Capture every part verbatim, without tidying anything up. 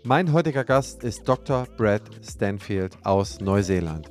Mein heutiger Gast ist Doktor Brad Stanfield aus Neuseeland.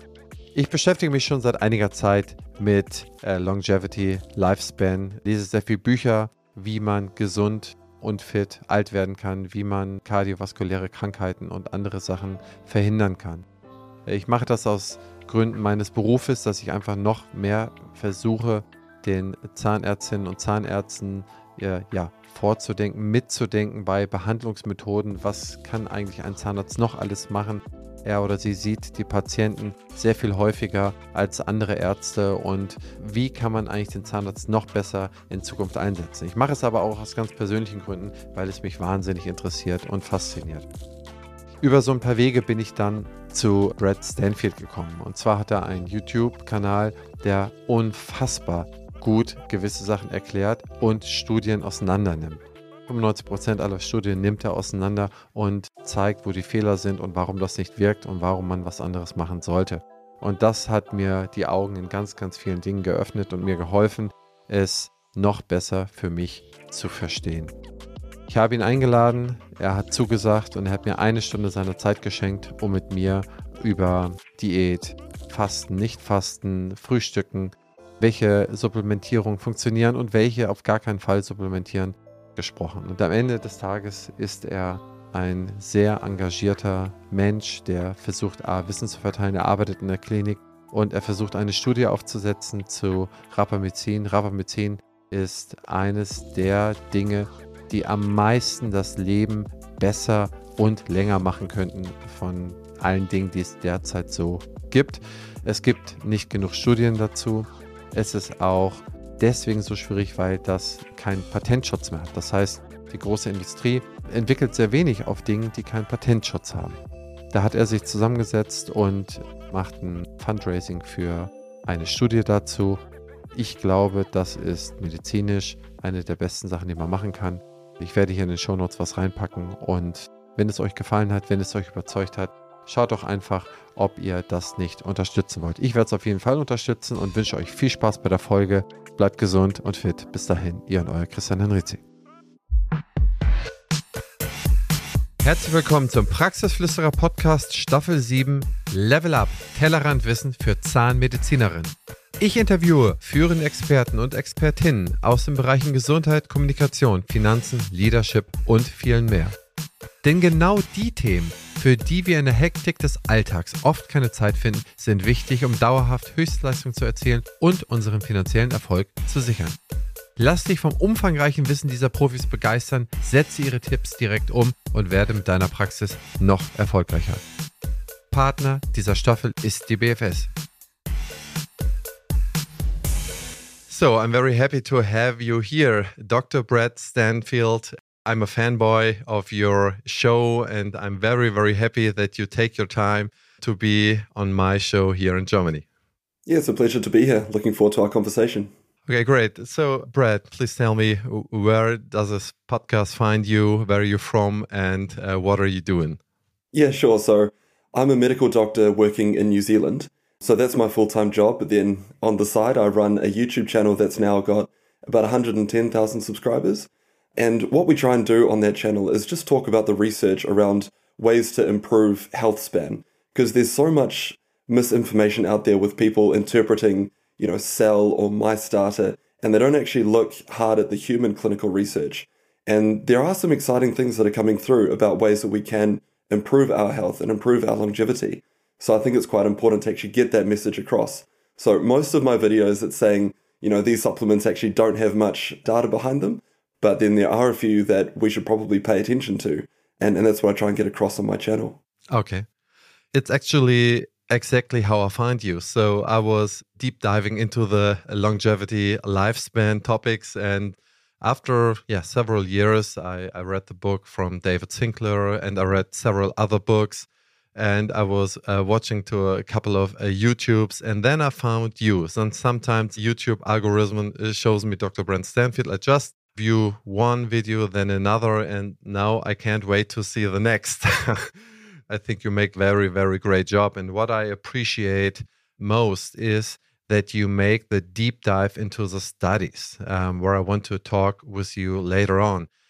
Ich beschäftige mich schon seit einiger Zeit mit äh, Longevity, Lifespan, lese sehr viele Bücher, wie man gesund und fit alt werden kann, wie man kardiovaskuläre Krankheiten und andere Sachen verhindern kann. Ich mache das aus Gründen meines Berufes, dass ich einfach noch mehr versuche, den Zahnärztinnen und Zahnärzten ja, ja, vorzudenken, mitzudenken bei Behandlungsmethoden. Was kann eigentlich ein Zahnarzt noch alles machen? Er oder sie sieht die Patienten sehr viel häufiger als andere Ärzte und wie kann man eigentlich den Zahnarzt noch besser in Zukunft einsetzen? Ich mache es aber auch aus ganz persönlichen Gründen, weil es mich wahnsinnig interessiert und fasziniert. Über so ein paar Wege bin ich dann zu Brad Stanfield gekommen. Und zwar hat er einen YouTube-Kanal, der unfassbar gut gewisse Sachen erklärt und Studien auseinandernimmt. fünfundneunzig Prozent aller Studien nimmt er auseinander und zeigt, wo die Fehler sind und warum das nicht wirkt und warum man was anderes machen sollte. Und das hat mir die Augen in ganz, ganz vielen Dingen geöffnet und mir geholfen, es noch besser für mich zu verstehen. Ich habe ihn eingeladen, er hat zugesagt und er hat mir eine Stunde seiner Zeit geschenkt, um mit mir über Diät, Fasten, Nicht-Fasten, Frühstücken, welche Supplementierungen funktionieren und welche auf gar keinen Fall supplementieren, gesprochen. Und am Ende des Tages ist er ein sehr engagierter Mensch, der versucht, A, Wissen zu verteilen. Er arbeitet in der Klinik und er versucht, eine Studie aufzusetzen zu Rapamycin. Rapamycin ist eines der Dinge, die am meisten das Leben besser und länger machen könnten von allen Dingen, die es derzeit so gibt. Es gibt nicht genug Studien dazu. Es ist auch deswegen so schwierig, weil das keinen Patentschutz mehr hat. Das heißt, die große Industrie entwickelt sehr wenig auf Dingen, die keinen Patentschutz haben. Da hat er sich zusammengesetzt und macht ein Fundraising für eine Studie dazu. Ich glaube, das ist medizinisch eine der besten Sachen, die man machen kann. Ich werde hier in den Shownotes was reinpacken und wenn es euch gefallen hat, wenn es euch überzeugt hat, schaut doch einfach, ob ihr das nicht unterstützen wollt. Ich werde es auf jeden Fall unterstützen und wünsche euch viel Spaß bei der Folge. Bleibt gesund und fit. Bis dahin, ihr und euer Christian Henrizi. Herzlich willkommen zum Praxisflüsterer Podcast Staffel sieben Level Up Tellerrandwissen für Zahnmedizinerinnen. Ich interviewe führende Experten und Expertinnen aus den Bereichen Gesundheit, Kommunikation, Finanzen, Leadership und vielen mehr. Denn genau die Themen, für die wir in der Hektik des Alltags oft keine Zeit finden, sind wichtig, um dauerhaft Höchstleistung zu erzielen und unseren finanziellen Erfolg zu sichern. Lass dich vom umfangreichen Wissen dieser Profis begeistern, setze ihre Tipps direkt um und werde mit deiner Praxis noch erfolgreicher. Partner dieser Staffel ist die B F S. So, I'm very happy to have you here, Doctor Brad Stanfield. I'm a fanboy of your show and I'm very, very happy that you take your time to be on my show here in Germany. Yeah, it's a pleasure to be here. Looking forward to our conversation. Okay, great. So, Brad, please tell me, where does this podcast find you? Where are you from? And uh, what are you doing? Yeah, sure. So I'm a medical doctor working in New Zealand. So that's my full-time job. But then on the side, I run a YouTube channel that's now got about one hundred ten thousand subscribers. And what we try and do on that channel is just talk about the research around ways to improve health span. Because there's so much misinformation out there with people interpreting, you know, cell or mice data, and they don't actually look hard at the human clinical research. And there are some exciting things that are coming through about ways that we can improve our health and improve our longevity. So I think it's quite important to actually get that message across. So most of my videos, it's saying, you know, these supplements actually don't have much data behind them, but then there are a few that we should probably pay attention to. And, and that's what I try and get across on my channel. Okay. It's actually exactly how I find you. So I was deep diving into the longevity lifespan topics. And after yeah, several years, I, I read the book from David Sinclair and I read several other books. And I was uh, watching to a couple of uh, YouTubes, and then I found you. And sometimes YouTube algorithm shows me Doctor Brad Stanfield. I just view one video, then another, and now I can't wait to see the next. I think you make very, very great job. And what I appreciate most is that you make the deep dive into the studies, um, where I want to talk with you later on.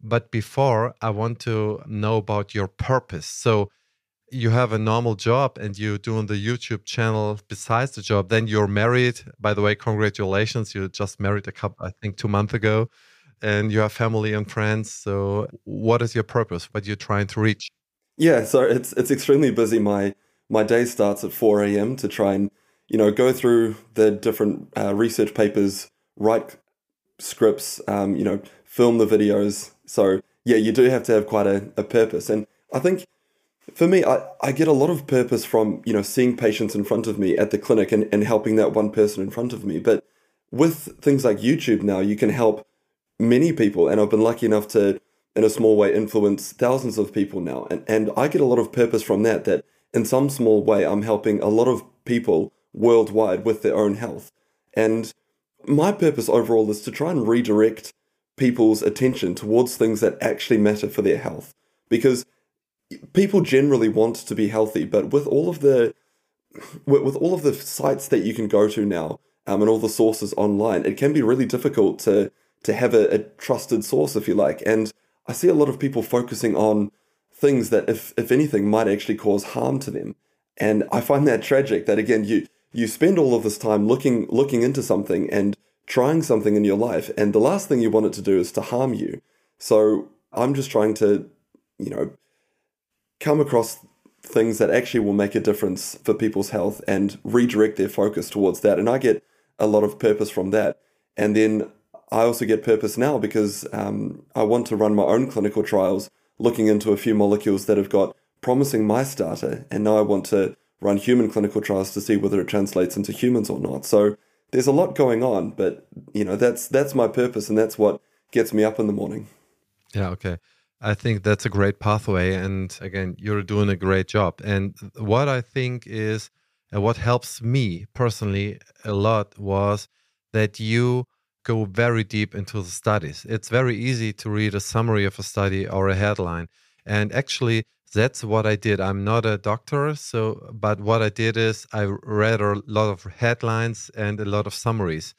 But before, I want to know about your purpose. So you have a normal job and you're doing the YouTube channel besides the job. Then you're married. By the way, congratulations. You just married a couple, I think, two months ago. And you have family and friends. So what is your purpose? What you're trying to reach? Yeah, so it's it's extremely busy. My my day starts at four a.m. to try and, you know, go through the different uh, research papers, write scripts, um, you know, film the videos. So yeah, you do have to have quite a, a purpose. And I think for me, I, I get a lot of purpose from, you know, seeing patients in front of me at the clinic and, and helping that one person in front of me. But with things like YouTube now, you can help many people. And I've been lucky enough to, in a small way, influence thousands of people now. And, and I get a lot of purpose from that, that in some small way, I'm helping a lot of people worldwide with their own health. And my purpose overall is to try and redirect people's attention towards things that actually matter for their health. Because people generally want to be healthy, but with all of the with all of the sites that you can go to now, um, and all the sources online, it can be really difficult to to have a, a trusted source, if you like. And I see a lot of people focusing on things that, if if anything, might actually cause harm to them. And I find that tragic. That again, you you spend all of this time looking looking into something and trying something in your life, and the last thing you want it to do is to harm you. So I'm just trying to, you know, come across things that actually will make a difference for people's health and redirect their focus towards that. And I get a lot of purpose from that. And then I also get purpose now because um, I want to run my own clinical trials looking into a few molecules that have got promising mice data. And now I want to run human clinical trials to see whether it translates into humans or not. So there's a lot going on, but you know, that's that's my purpose, and that's what gets me up in the morning. Yeah, okay. I think that's a great pathway. And again, you're doing a great job. And what I think is, uh, what helps me personally a lot was that you go very deep into the studies. It's very easy to read a summary of a study or a headline. And actually, that's what I did. I'm not a doctor, so but what I did is I read a lot of headlines and a lot of summaries.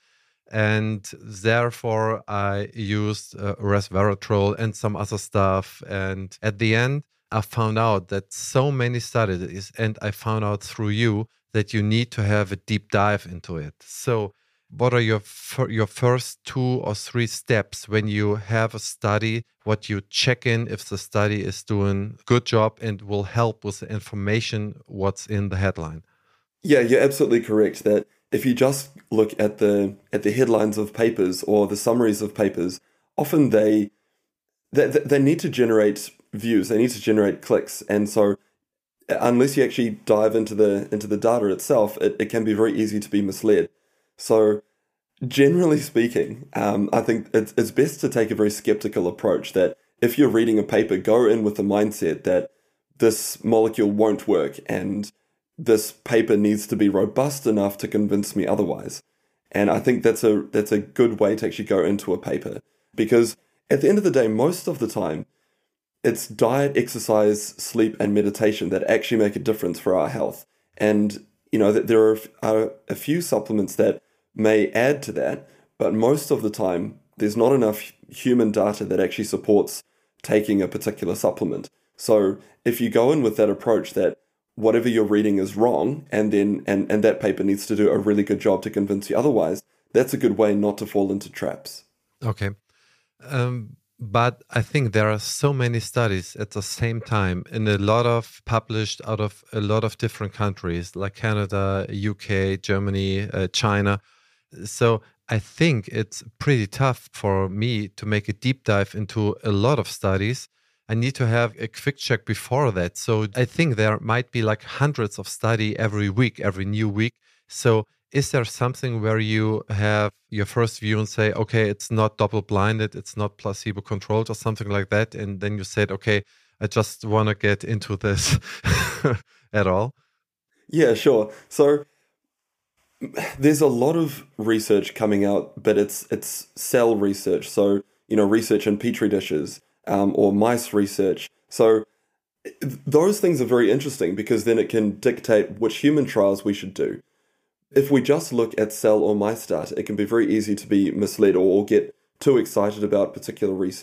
And therefore, I used uh, resveratrol and some other stuff. And at the end, I found out that so many studies, and I found out through you that you need to have a deep dive into it. So what are your fir- your first two or three steps when you have a study? What you check in if the study is doing a good job and will help with the information what's in the headline? Yeah, you're absolutely correct that if you just look at the at the headlines of papers or the summaries of papers, often they they, they need to generate views, they need to generate clicks, and so unless you actually dive into the into the data itself, it, it can be very easy to be misled. So generally speaking, um, I think it's, it's best to take a very skeptical approach, that if you're reading a paper, go in with the mindset that this molecule won't work and this paper needs to be robust enough to convince me otherwise. And I think that's a that's a good way to actually go into a paper, because at the end of the day, most of the time, it's diet, exercise, sleep, and meditation that actually make a difference for our health. And you know that there are, are a few supplements that may add to that, but most of the time, there's not enough human data that actually supports taking a particular supplement. So if you go in with that approach that whatever you're reading is wrong, and then and, and that paper needs to do a really good job to convince you otherwise, that's a good way not to fall into traps. Okay. Um, but I think there are so many studies at the same time, and a lot of published out of a lot of different countries like Canada, U K, Germany, uh, China. So I think it's pretty tough for me to make a deep dive into a lot of studies. I need to have a quick check before that. So I think there might be like hundreds of study every week, every new week. So is there something where you have your first view and say, okay, it's not double-blinded, it's not placebo-controlled or something like that, and then you said, okay, I just want to get into this at all? Yeah, sure. So there's a lot of research coming out, but it's it's cell research. So, you know, research in petri dishes, um, or mice research. So those things are very interesting because then it can dictate which human trials we should do. If we just look at cell or mice data, it can be very easy to be misled or get too excited about particular research.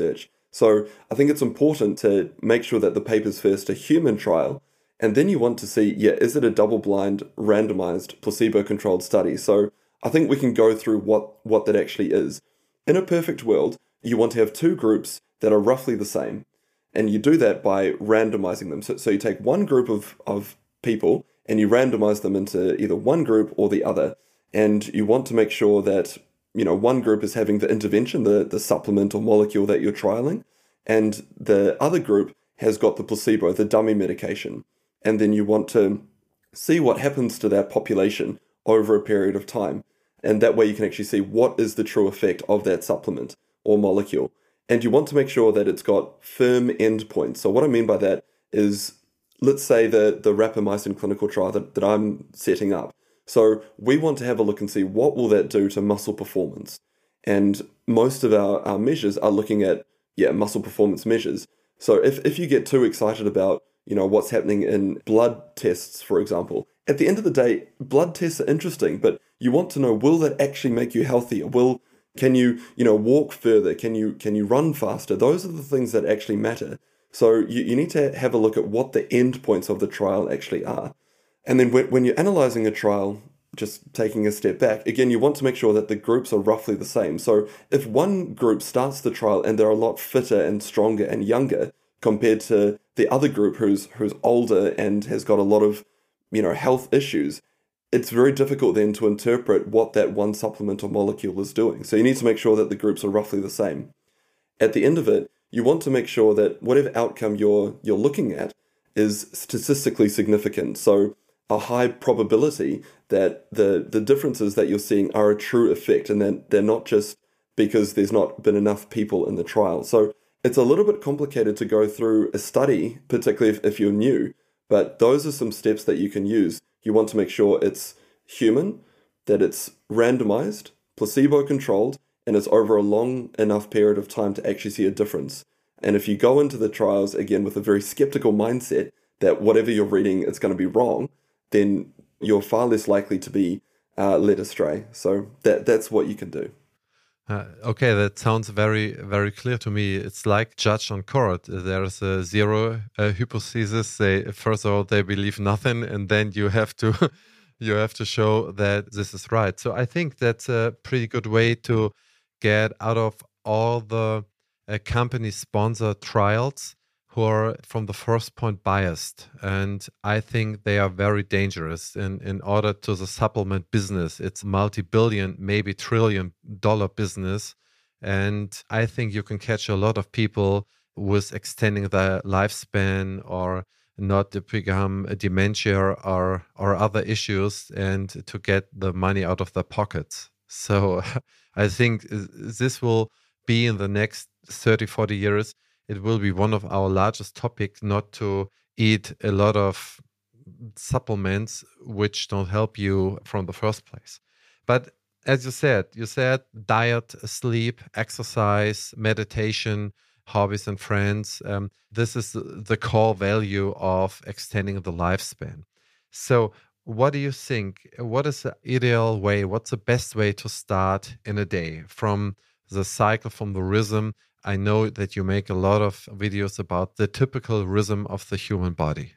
So I think it's important to make sure that the paper's first a human trial, and then you want to see, yeah, is it a double-blind, randomized, placebo-controlled study? So I think we can go through what, what that actually is. In a perfect world, you want to have two groups that are roughly the same, and you do that by randomizing them. So, so you take one group of, of people and you randomize them into either one group or the other, and you want to make sure that, you know, one group is having the intervention, the, the supplement or molecule that you're trialing, and the other group has got the placebo, the dummy medication. And then you want to see what happens to that population over a period of time. And that way you can actually see what is the true effect of that supplement or molecule. And you want to make sure that it's got firm endpoints. So what I mean by that is, let's say the, the rapamycin clinical trial that, that I'm setting up. So we want to have a look and see what will that do to muscle performance. And most of our, our measures are looking at, yeah, muscle performance measures. So if, if you get too excited about, you know, what's happening in blood tests, for example, at the end of the day, blood tests are interesting, but you want to know, will that actually make you healthier? Will, can you, you know, walk further? Can you, can you run faster? Those are the things that actually matter. So you, you need to have a look at what the endpoints of the trial actually are. And then when, when you're analyzing a trial, just taking a step back, again, you want to make sure that the groups are roughly the same. So if one group starts the trial and they're a lot fitter and stronger and younger compared to the other group who's who's older and has got a lot of, you know, health issues, it's very difficult then to interpret what that one supplement or molecule is doing. So you need to make sure that the groups are roughly the same. At the end of it, you want to make sure that whatever outcome you're you're looking at is statistically significant. So a high probability that the, the differences that you're seeing are a true effect and that they're not just because there's not been enough people in the trial. So it's a little bit complicated to go through a study, particularly if, if you're new, but those are some steps that you can use. You want to make sure it's human, that it's randomized, placebo-controlled, and it's over a long enough period of time to actually see a difference. And if you go into the trials, again, with a very skeptical mindset that whatever you're reading is going to be wrong, then you're far less likely to be uh, led astray. So that that's what you can do. Uh, okay, that sounds very, very clear to me. It's like judge on court. There's a zero uh, hypothesis. They first of all they believe nothing, and then you have to you have to show that this is right. So I think that's a pretty good way to get out of all the uh, company-sponsored trials who are from the first point biased. And I think they are very dangerous in, in order to the supplement business. It's multi-billion, maybe trillion dollar business. And I think you can catch a lot of people with extending their lifespan or not to become a dementia or, or other issues and to get the money out of their pockets. So I think this will be in the next thirty, forty years. It will be one of our largest topics, not to eat a lot of supplements which don't help you from the first place. But as you said, you said diet, sleep, exercise, meditation, hobbies and friends. Um, this is the core value of extending the lifespan. So what do you think? What is the ideal way? What's the best way to start in a day from the cycle, from the rhythm? I know that you make a lot of videos about the typical rhythm of the human body.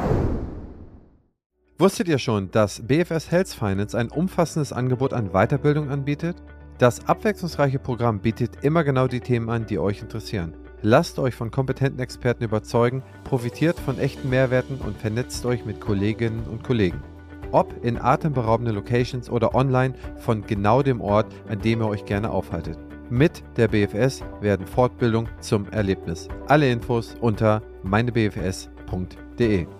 Wusstet ihr schon, dass B F S Health Finance ein umfassendes Angebot an Weiterbildung anbietet? Das abwechslungsreiche Programm bietet immer genau die Themen an, die euch interessieren. Lasst euch von kompetenten Experten überzeugen, profitiert von echten Mehrwerten und vernetzt euch mit Kolleginnen und Kollegen. Ob in atemberaubende Locations oder online von genau dem Ort, an dem ihr euch gerne aufhaltet. Mit der B F S werden Fortbildungen zum Erlebnis. Alle Infos unter meine b f s punkt d e.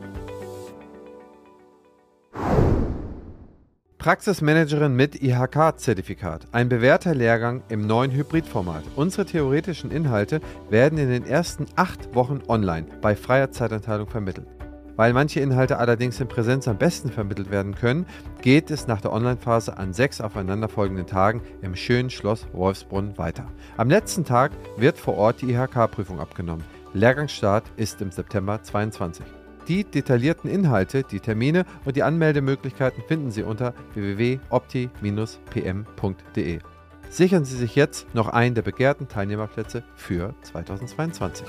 Praxismanagerin mit I H K-Zertifikat. Ein bewährter Lehrgang im neuen Hybridformat. Unsere theoretischen Inhalte werden in den ersten acht Wochen online bei freier Zeitanteilung vermittelt. Weil manche Inhalte allerdings in Präsenz am besten vermittelt werden können, geht es nach der Online-Phase an sechs aufeinanderfolgenden Tagen im schönen Schloss Wolfsbrunn weiter. Am letzten Tag wird vor Ort die I H K-Prüfung abgenommen. Lehrgangsstart ist im September zweiundzwanzig. Die detaillierten Inhalte, die Termine und die Anmeldemöglichkeiten finden Sie unter w w w punkt opti Bindestrich p m punkt d e. Sichern Sie sich jetzt noch einen der begehrten Teilnehmerplätze für zweitausendzweiundzwanzig.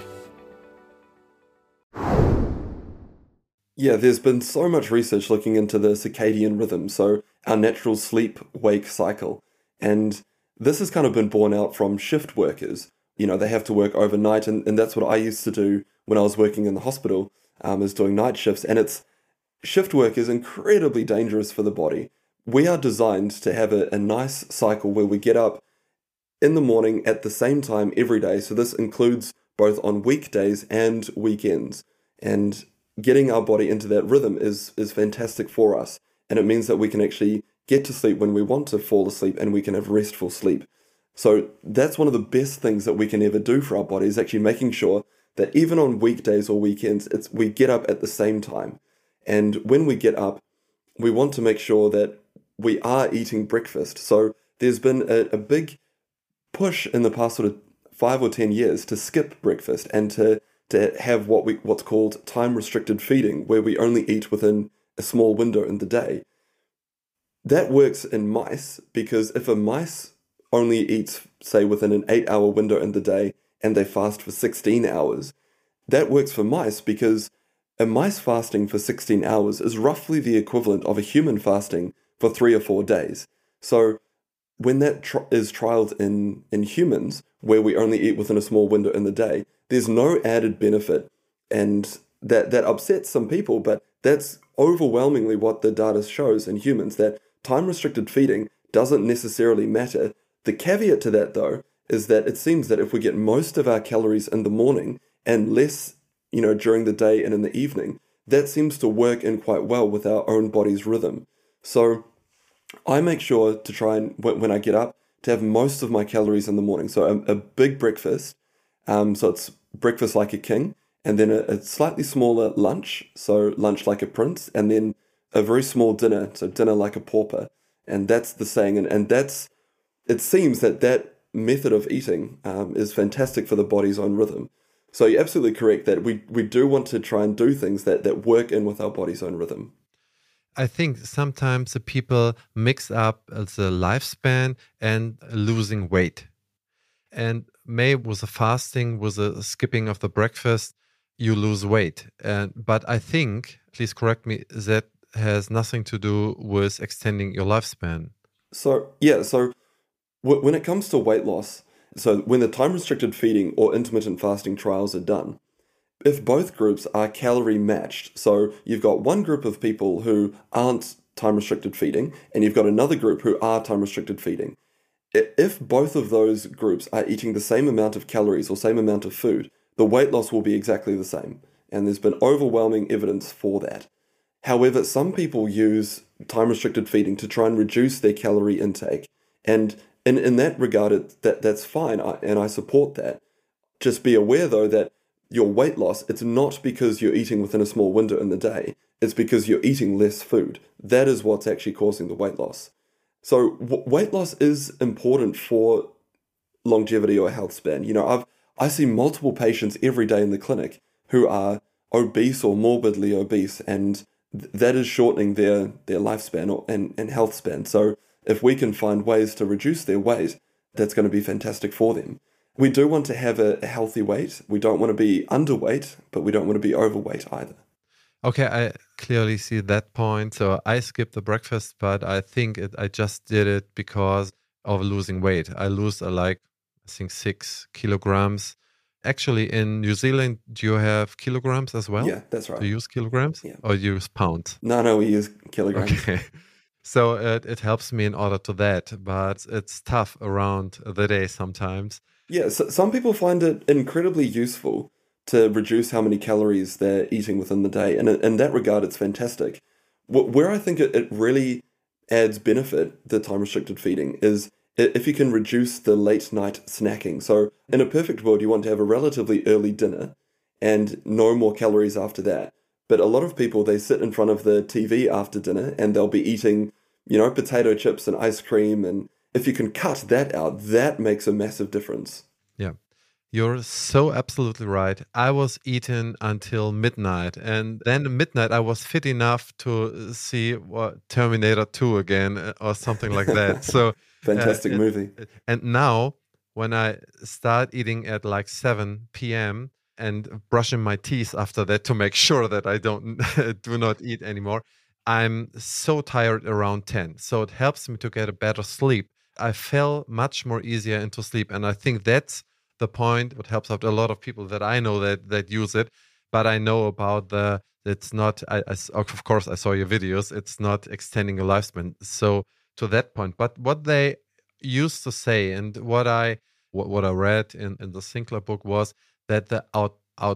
Yeah, there's been so much research looking into the circadian rhythm, so our natural sleep-wake cycle. And this has kind of been borne out from shift workers. You know, they have to work overnight, and, and that's what I used to do when I was working in the hospital, um, is doing night shifts. And it's shift work is incredibly dangerous for the body. We are designed to have a, a nice cycle where we get up in the morning at the same time every day. So this includes both on weekdays and weekends. And getting our body into that rhythm is is fantastic for us. And it means that we can actually get to sleep when we want to fall asleep, and we can have restful sleep. So that's one of the best things that we can ever do for our body, is actually making sure that even on weekdays or weekends, it's we get up at the same time. And when we get up, we want to make sure that we are eating breakfast. So there's been a, a big push in the past sort of five or ten years to skip breakfast and to to have what we what's called time-restricted feeding, where we only eat within a small window in the day. That works in mice, because if a mice only eats, say, within an eight-hour window in the day, and they fast for sixteen hours, that works for mice, because a mice fasting for sixteen hours is roughly the equivalent of a human fasting for three or four days. So when that tr- is trialed in, in humans, where we only eat within a small window in the day, there's no added benefit. And that, that upsets some people, but that's overwhelmingly what the data shows in humans, that time-restricted feeding doesn't necessarily matter. The caveat to that, though, is that it seems that if we get most of our calories in the morning and less, you know, during the day and in the evening, that seems to work in quite well with our own body's rhythm. So I make sure to try and, when I get up, to have most of my calories in the morning. So a, a big breakfast, um, so it's breakfast like a king, and then a, a slightly smaller lunch, so lunch like a prince, and then a very small dinner, so dinner like a pauper. And that's the saying, and, and that's, it seems that that method of eating um, is fantastic for the body's own rhythm. So you're absolutely correct that we, we do want to try and do things that, that work in with our body's own rhythm. I think sometimes the people mix up the lifespan and losing weight. And maybe with the fasting, with the skipping of the breakfast, you lose weight. And but I think, please correct me, that has nothing to do with extending your lifespan. So, yeah, so w- when it comes to weight loss, so when the time-restricted feeding or intermittent fasting trials are done, if both groups are calorie matched, so you've got one group of people who aren't time-restricted feeding, and you've got another group who are time-restricted feeding, if both of those groups are eating the same amount of calories or same amount of food, the weight loss will be exactly the same. And there's been overwhelming evidence for that. However, some people use time-restricted feeding to try and reduce their calorie intake. And in, in that regard, it, that, that's fine, I, and I support that. Just be aware, though, that your weight loss, it's not because you're eating within a small window in the day. It's because you're eating less food. That is what's actually causing the weight loss. So w- weight loss is important for longevity or health span. You know, I've I see multiple patients every day in the clinic who are obese or morbidly obese, and th- that is shortening their, their lifespan or, and, and health span. So if we can find ways to reduce their weight, that's going to be fantastic for them. We do want to have a, a healthy weight. We don't want to be underweight, but we don't want to be overweight either. Okay, I clearly see that point. So I skipped the breakfast, but I think it, I just did it because of losing weight. I lose uh, like, I think six kilograms. Actually, in New Zealand, do you have kilograms as well? Yeah, that's right. Do you use kilograms Yeah. or you use pounds? No, no, we use kilograms. Okay. So it, it helps me in order to that, but it's tough around the day sometimes. Yeah, so some people find it incredibly useful to reduce how many calories they're eating within the day. And in that regard, it's fantastic. Where I think it, it really adds benefit, the time-restricted feeding, is if you can reduce the late-night snacking. So in a perfect world, you want to have a relatively early dinner and no more calories after that. But a lot of people, they sit in front of the T V after dinner and they'll be eating, you know, potato chips and ice cream. And if you can cut that out, that makes a massive difference. Yeah. You're so absolutely right. I was eating until midnight, and then at midnight I was fit enough to see what, Terminator two again or something like that. So Fantastic uh, and, movie. And now, when I start eating at like seven p.m. and brushing my teeth after that to make sure that I don't do not eat anymore, I'm so tired around ten. So it helps me to get a better sleep. I fell much more easier into sleep. And I think that's the point. What helps out a lot of people that I know that that use it. But I know about the, it's not, I, I, of course, I saw your videos. It's not extending a lifespan. So to that point, but what they used to say and what I, what, what I read in, in the Sinclair book was that the aut-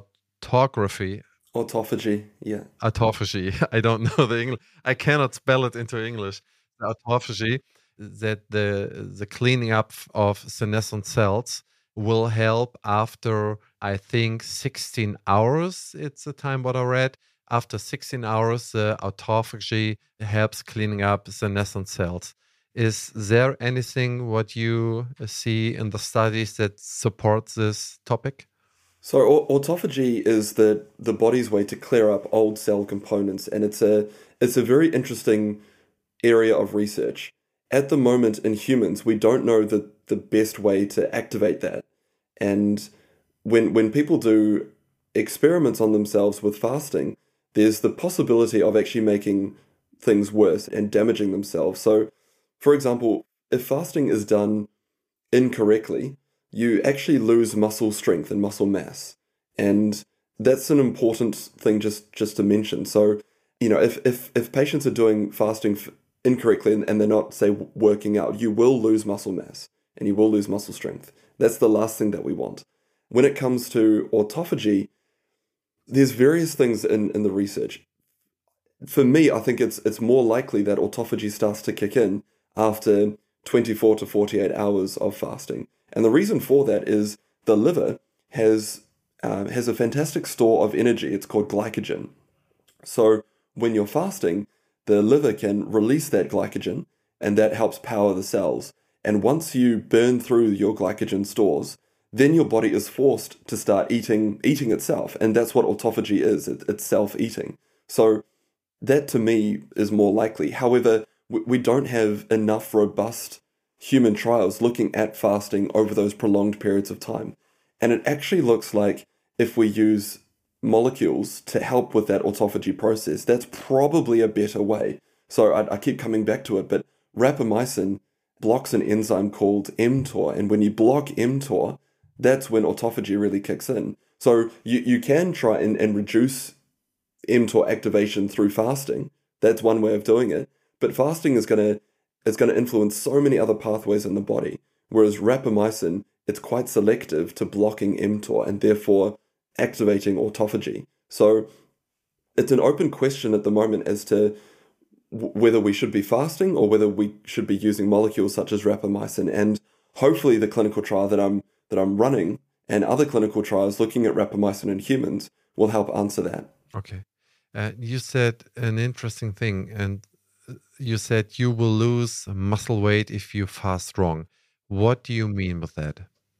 autography, Autophagy, yeah. autophagy, I don't know the English, I cannot spell it into English. The autophagy, that the the cleaning up of senescent cells will help after, I think, sixteen hours. It's the time what I read. After sixteen hours, the autophagy helps cleaning up senescent cells. Is there anything what you see in the studies that supports this topic? So au- autophagy is the the body's way to clear up old cell components, and it's a it's a very interesting area of research. At the moment in humans, we don't know the, the best way to activate that. And when when people do experiments on themselves with fasting, there's the possibility of actually making things worse and damaging themselves. So, for example, if fasting is done incorrectly, you actually lose muscle strength and muscle mass. And that's an important thing just, just to mention. So, you know, if, if, if patients are doing fasting f- incorrectly and, and they're not, say, working out, you will lose muscle mass and you will lose muscle strength. That's the last thing that we want. When it comes to autophagy, there's various things in, in the research. For me, I think it's it's more likely that autophagy starts to kick in after twenty-four to forty-eight hours of fasting. And the reason for that is the liver has uh, has a fantastic store of energy. It's called glycogen. So when you're fasting, the liver can release that glycogen, and that helps power the cells. And once you burn through your glycogen stores, then your body is forced to start eating eating itself. And that's what autophagy is. It, it's self-eating. So that to me is more likely. However, we, we don't have enough robust human trials looking at fasting over those prolonged periods of time. And it actually looks like if we use molecules to help with that autophagy process, that's probably a better way. So I, I keep coming back to it, but rapamycin blocks an enzyme called mTOR, and when you block mTOR, that's when autophagy really kicks in. So you, you can try and, and reduce mTOR activation through fasting. That's one way of doing it. But fasting is going to is going to influence so many other pathways in the body, whereas rapamycin, it's quite selective to blocking mTOR and therefore activating autophagy. So it's an open question at the moment as to w- whether we should be fasting or whether we should be using molecules such as rapamycin. And hopefully the clinical trial that I'm that I'm running and other clinical trials looking at rapamycin in humans will help answer that. Okay. Uh, you said an interesting thing, and you said you will lose muscle weight if you fast wrong. What do you mean with that?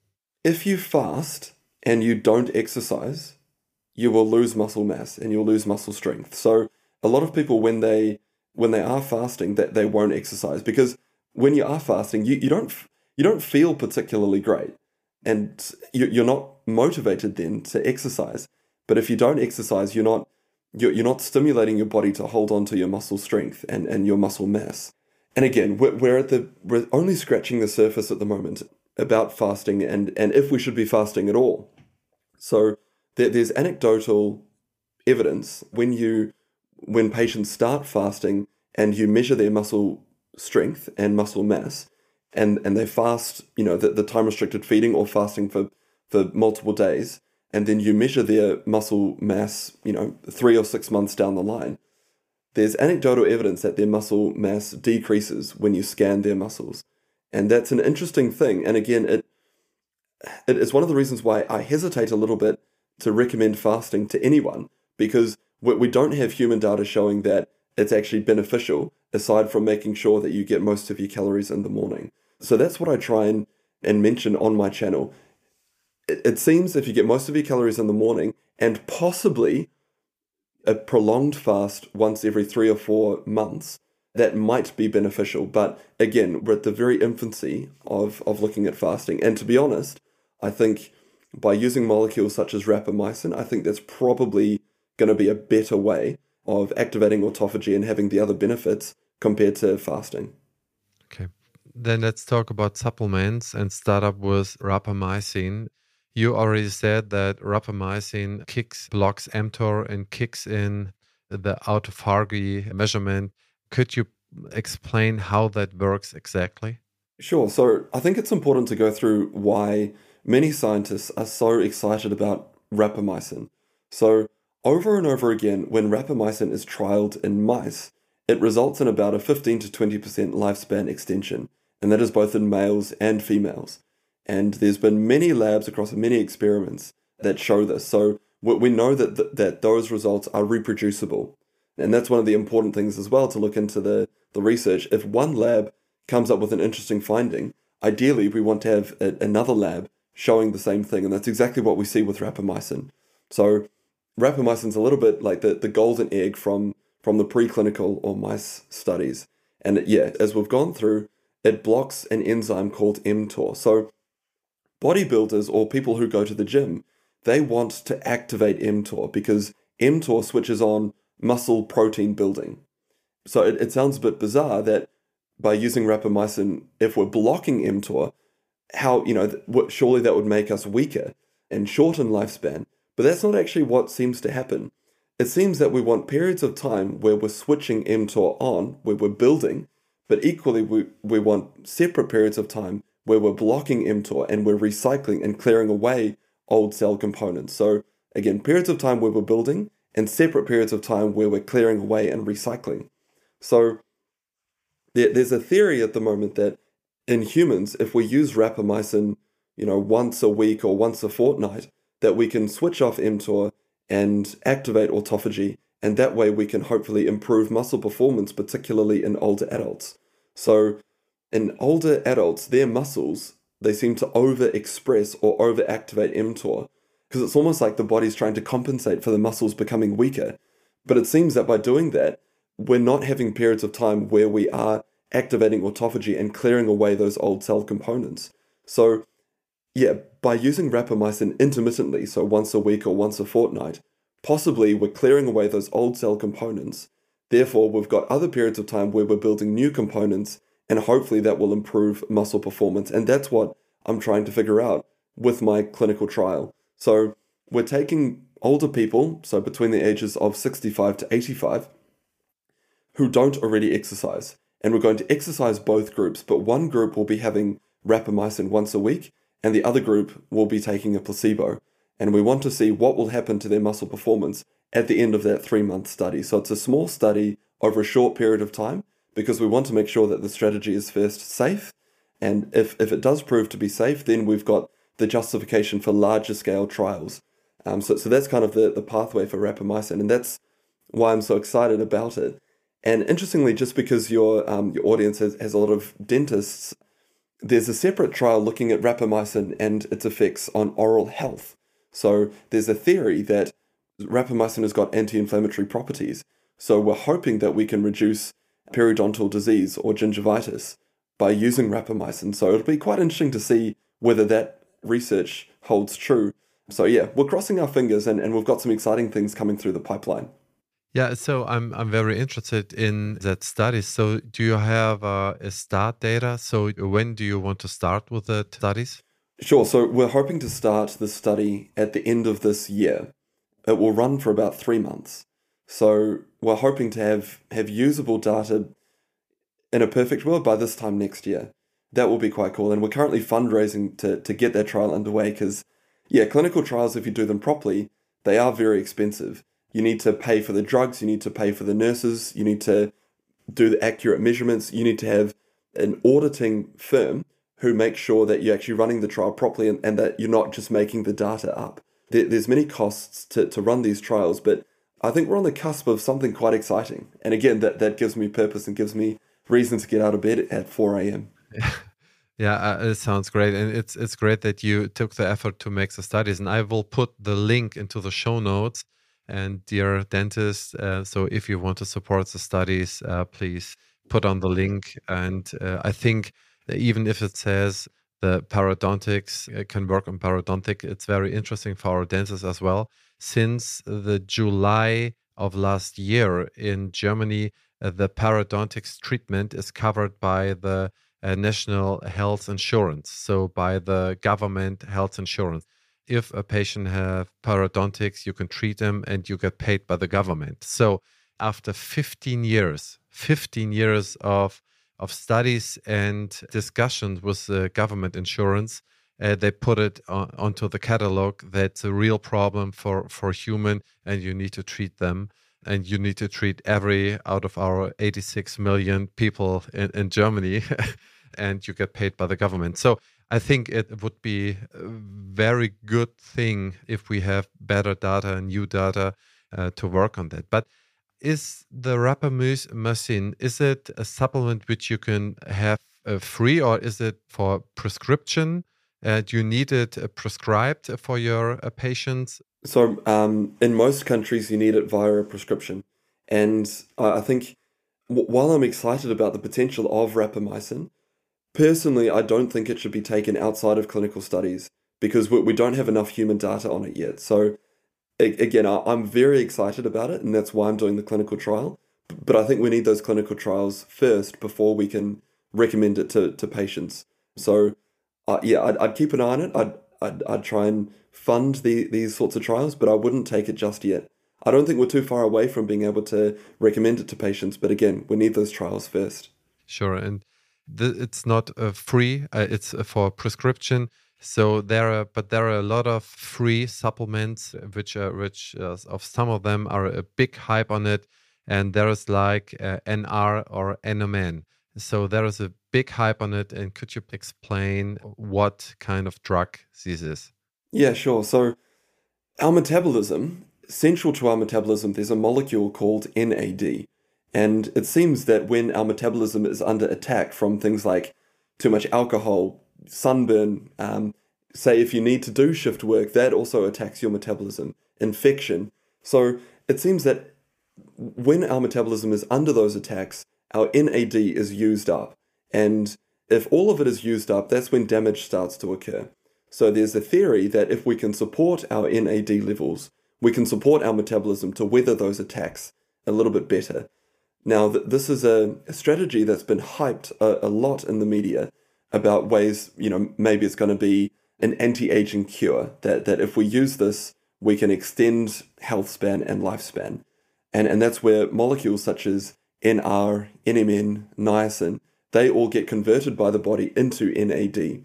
If you fast and you don't exercise, you will lose muscle mass and you'll lose muscle strength. So a lot of people, when they when they are fasting, that they won't exercise, because when you are fasting, you, you don't you don't feel particularly great, and you, you're not motivated then to exercise. But if you don't exercise, you're not you're, you're not stimulating your body to hold on to your muscle strength and, and your muscle mass. And again, we're, we're at the we're only scratching the surface at the moment about fasting and, and if we should be fasting at all. So there, there's anecdotal evidence when you when patients start fasting and you measure their muscle strength and muscle mass, and, and they fast, you know, the, the time restricted feeding or fasting for, for multiple days, and then you measure their muscle mass, you know, three or six months down the line, there's anecdotal evidence that their muscle mass decreases when you scan their muscles. And that's an interesting thing. And again, it it is one of the reasons why I hesitate a little bit to recommend fasting to anyone, because we, we don't have human data showing that it's actually beneficial, aside from making sure that you get most of your calories in the morning. So that's what I try and, and mention on my channel. It, it seems if you get most of your calories in the morning and possibly a prolonged fast once every three or four months, that might be beneficial. But again, we're at the very infancy of, of looking at fasting. And to be honest, I think by using molecules such as rapamycin, I think that's probably going to be a better way of activating autophagy and having the other benefits compared to fasting. Okay. Then let's talk about supplements and start up with rapamycin. You already said that rapamycin kicks, blocks mTOR and kicks in the autophagy measurement. Could you explain how that works exactly? Sure. So I think it's important to go through why many scientists are so excited about rapamycin. So over and over again, when rapamycin is trialed in mice, it results in about a fifteen to twenty percent lifespan extension, and that is both in males and females. And there's been many labs across many experiments that show this. So we know that th- that those results are reproducible. And that's one of the important things as well to look into the, the research. If one lab comes up with an interesting finding, ideally we want to have a, another lab showing the same thing. And that's exactly what we see with rapamycin. So rapamycin's a little bit like the, the golden egg from, from the preclinical or mice studies. And it, yeah, as we've gone through, it blocks an enzyme called mTOR. So bodybuilders or people who go to the gym, they want to activate mTOR because mTOR switches on muscle protein building. So it, it sounds a bit bizarre that by using rapamycin, if we're blocking mTOR, how, you know, surely that would make us weaker and shorten lifespan. But that's not actually what seems to happen. It seems that we want periods of time where we're switching mTOR on, where we're building, but equally we, we want separate periods of time where we're blocking mTOR and we're recycling and clearing away old cell components. So again, periods of time where we're building and separate periods of time where we're clearing away and recycling. So there, there's a theory at the moment that in humans, if we use rapamycin, you know, once a week or once a fortnight, that we can switch off mTOR and activate autophagy, and that way we can hopefully improve muscle performance, particularly in older adults. So in older adults, their muscles, they seem to overexpress or overactivate mTOR, because it's almost like the body's trying to compensate for the muscles becoming weaker. But it seems that by doing that, we're not having periods of time where we are activating autophagy and clearing away those old cell components. So yeah, by using rapamycin intermittently, so once a week or once a fortnight, possibly we're clearing away those old cell components. Therefore, we've got other periods of time where we're building new components, and hopefully that will improve muscle performance. And that's what I'm trying to figure out with my clinical trial. So we're taking older people, so between the ages of sixty-five to eighty-five, who don't already exercise. And we're going to exercise both groups, but one group will be having rapamycin once a week, and the other group will be taking a placebo. And we want to see what will happen to their muscle performance at the end of that three-month study. So it's a small study over a short period of time, because we want to make sure that the strategy is first safe. And if, if it does prove to be safe, then we've got the justification for larger scale trials. Um, so, so that's kind of the, the pathway for rapamycin, and that's why I'm so excited about it. And interestingly, just because your um, your audience has, has a lot of dentists, there's a separate trial looking at rapamycin and its effects on oral health. So there's a theory that rapamycin has got anti-inflammatory properties. So we're hoping that we can reduce periodontal disease or gingivitis by using rapamycin. So it'll be quite interesting to see whether that research holds true. So yeah, we're crossing our fingers, and, and we've got some exciting things coming through the pipeline. Yeah, so I'm I'm very interested in that study. So do you have uh, a start data? So when do you want to start with the studies? Sure. So we're hoping to start the study at the end of this year. It will run for about three months. So we're hoping to have, have usable data in a perfect world by this time next year. That will be quite cool. And we're currently fundraising to, to get that trial underway because, yeah, clinical trials, if you do them properly, they are very expensive. You need to pay for the drugs, you need to pay for the nurses, you need to do the accurate measurements, you need to have an auditing firm who makes sure that you're actually running the trial properly and, and that you're not just making the data up. There, there's many costs to, to run these trials, but I think we're on the cusp of something quite exciting. And again, that, that gives me purpose and gives me reason to get out of bed at four a.m. Yeah, uh, it sounds great. And it's it's great that you took the effort to make the studies. And I will put the link into the show notes. And dear dentists, uh, so if you want to support the studies, uh, please put on the link. And uh, I think that even if it says the parodontics uh, can work on parodontic, it's very interesting for our dentists as well. Since the July of last year in Germany, uh, the parodontics treatment is covered by the uh, National Health Insurance, so by the government health insurance. If a patient has parodontics, you can treat them and you get paid by the government. So after fifteen years, fifteen years of of studies and discussions with the government insurance, uh, they put it on, onto the catalog that's a real problem for, for human, and you need to treat them. And you need to treat every out of our eighty-six million people in, in Germany, and you get paid by the government. So I think it would be a very good thing if we have better data and new data uh, to work on that. But is the rapamycin, is it a supplement which you can have uh, free, or is it for prescription? Uh, do you need it uh, prescribed for your uh, patients? So um, in most countries, you need it via a prescription. And I think w- while I'm excited about the potential of rapamycin, personally, I don't think it should be taken outside of clinical studies because we, we don't have enough human data on it yet. So again, I'm very excited about it, and that's why I'm doing the clinical trial. But I think we need those clinical trials first before we can recommend it to, to patients. So, uh, yeah, I'd, I'd keep an eye on it. I'd, I'd, I'd try and fund the, these sorts of trials, but I wouldn't take it just yet. I don't think we're too far away from being able to recommend it to patients. But again, we need those trials first. Sure. And th- it's not uh, free. Uh, it's uh, for prescription. So there are, but there are a lot of free supplements, which are, which uh, of some of them are a big hype on it, and there is like uh, N R or N M N. So there is a big hype on it, and could you explain what kind of drug this is? Yeah, sure. So our metabolism, central to our metabolism, there's a molecule called N A D, and it seems that when our metabolism is under attack from things like too much alcohol, sunburn, um, say if you need to do shift work, that also attacks your metabolism, infection. So it seems that when our metabolism is under those attacks, our N A D is used up. And if all of it is used up, that's when damage starts to occur. So there's a theory that if we can support our N A D levels, we can support our metabolism to weather those attacks a little bit better. Now, th- this is a, a strategy that's been hyped a, a lot in the media, about ways, you know, maybe it's going to be an anti-aging cure, that, that if we use this, we can extend health span and lifespan. And, and that's where molecules such as N R, N M N, niacin, they all get converted by the body into N A D.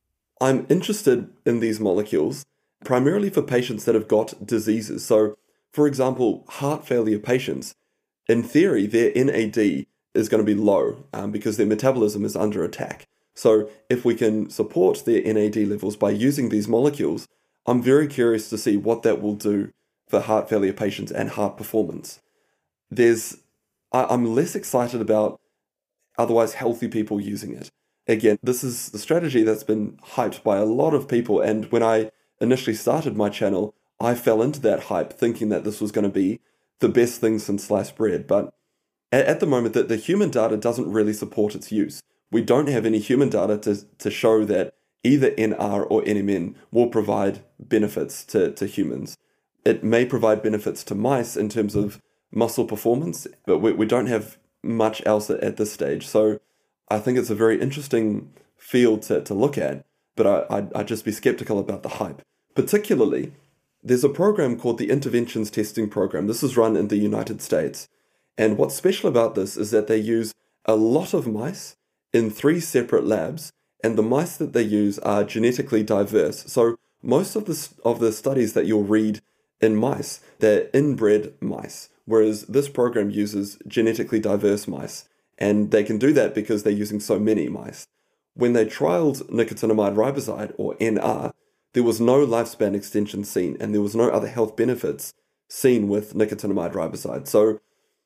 I'm interested in these molecules primarily for patients that have got diseases. So, for example, heart failure patients, in theory, their N A D is going to be low um, because their metabolism is under attack. So if we can support their N A D levels by using these molecules, I'm very curious to see what that will do for heart failure patients and heart performance. There's, I, I'm less excited about otherwise healthy people using it. Again, this is the strategy that's been hyped by a lot of people, and when I initially started my channel, I fell into that hype thinking that this was going to be the best thing since sliced bread. But at, at the moment, that the human data doesn't really support its use. We don't have any human data to, to show that either N R or N M N will provide benefits to, to humans. It may provide benefits to mice in terms of muscle performance, but we, we don't have much else at, at this stage. So I think it's a very interesting field to, to look at, but I, I'd, I'd just be skeptical about the hype. Particularly, there's a program called the Interventions Testing Program. This is run in the United States. And what's special about this is that they use a lot of mice in three separate labs, and the mice that they use are genetically diverse. So most of the, of the studies that you'll read in mice, they're inbred mice, whereas this program uses genetically diverse mice. And they can do that because they're using so many mice. When they trialed nicotinamide riboside, or N R, there was no lifespan extension seen, and there was no other health benefits seen with nicotinamide riboside. So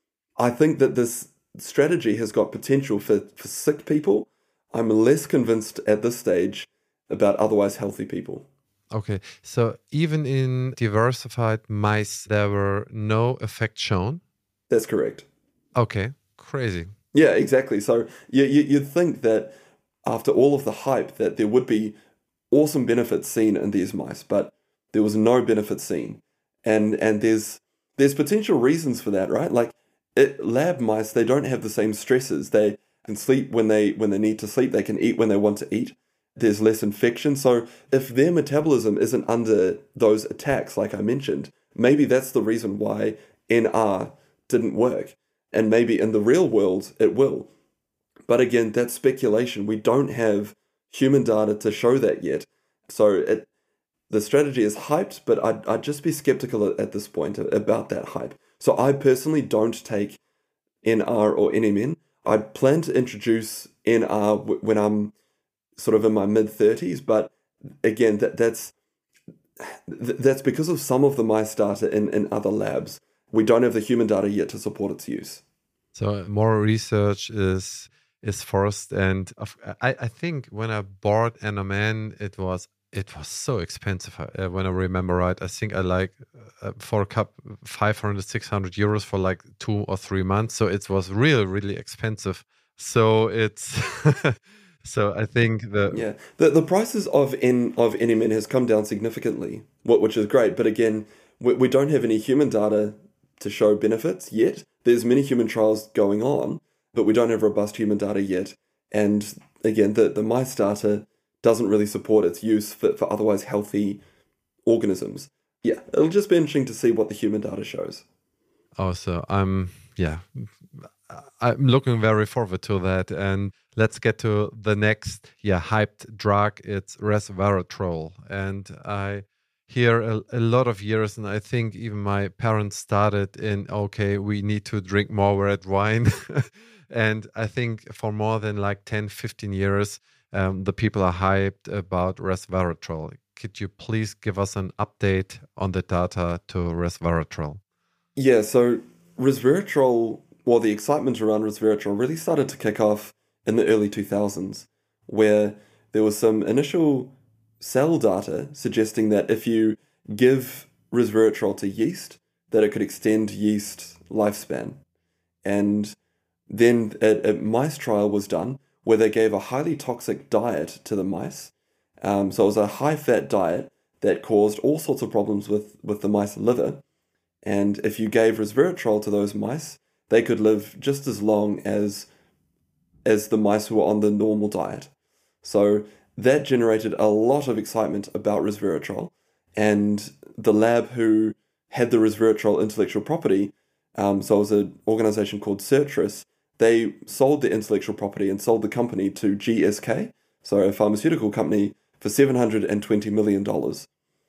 I think that this strategy has got potential for, for sick people. I'm less convinced at this stage about otherwise healthy people. Okay, so even in diversified mice, there were no effects shown? That's correct. Okay, crazy. Yeah, exactly. So you, you, you'd think that after all of the hype that there would be awesome benefits seen in these mice, but there was no benefit seen. And and there's there's potential reasons for that, right? Like it, lab mice, they don't have the same stresses. They can sleep when they when they need to sleep. They can eat when they want to eat. There's less infection. So if their metabolism isn't under those attacks, like I mentioned, maybe that's the reason why N R didn't work. And maybe in the real world it will. But again, that's speculation. We don't have human data to show that yet. So it, the strategy is hyped, but I'd, I'd just be skeptical at, at this point about that hype. So I personally don't take N R or N M N. I plan to introduce N R w- when I'm sort of in my mid thirties, but again, that, that's th- that's because of some of the mice data in, in other labs. We don't have the human data yet to support its use. So more research is is forced, and I, I think when I bought N M N, it was it was so expensive. Uh, when I remember right, I think I like uh, for a cup five hundred, six hundred euros for like two or three months. So it was really, really expensive. So it's so I think the yeah the the prices of N of N M N has come down significantly, which is great. But again, we, we don't have any human data to show benefits yet. There's many human trials going on, but we don't have robust human data yet. And again, the, the mice data doesn't really support its use for, for otherwise healthy organisms. Yeah, it'll just be interesting to see what the human data shows. Also, I'm, yeah, I'm looking very forward to that. And let's get to the next, yeah, hyped drug. It's resveratrol. And I hear a, a lot of years, and I think even my parents started in, okay, we need to drink more red wine. And I think for more than like ten, fifteen years, um, the people are hyped about resveratrol. Could you please give us an update on the data to resveratrol? Yeah, so resveratrol, well, the excitement around resveratrol really started to kick off in the early two thousands, where there was some initial cell data suggesting that if you give resveratrol to yeast, that it could extend yeast lifespan. And then a, a mice trial was done where they gave a highly toxic diet to the mice. Um, so it was a high-fat diet that caused all sorts of problems with, with the mice liver. And if you gave resveratrol to those mice, they could live just as long as as the mice who were on the normal diet. So that generated a lot of excitement about resveratrol. And the lab who had the resveratrol intellectual property, um, so it was an organization called Certris, they sold the intellectual property and sold the company to G S K, so a pharmaceutical company, for seven hundred twenty million dollars.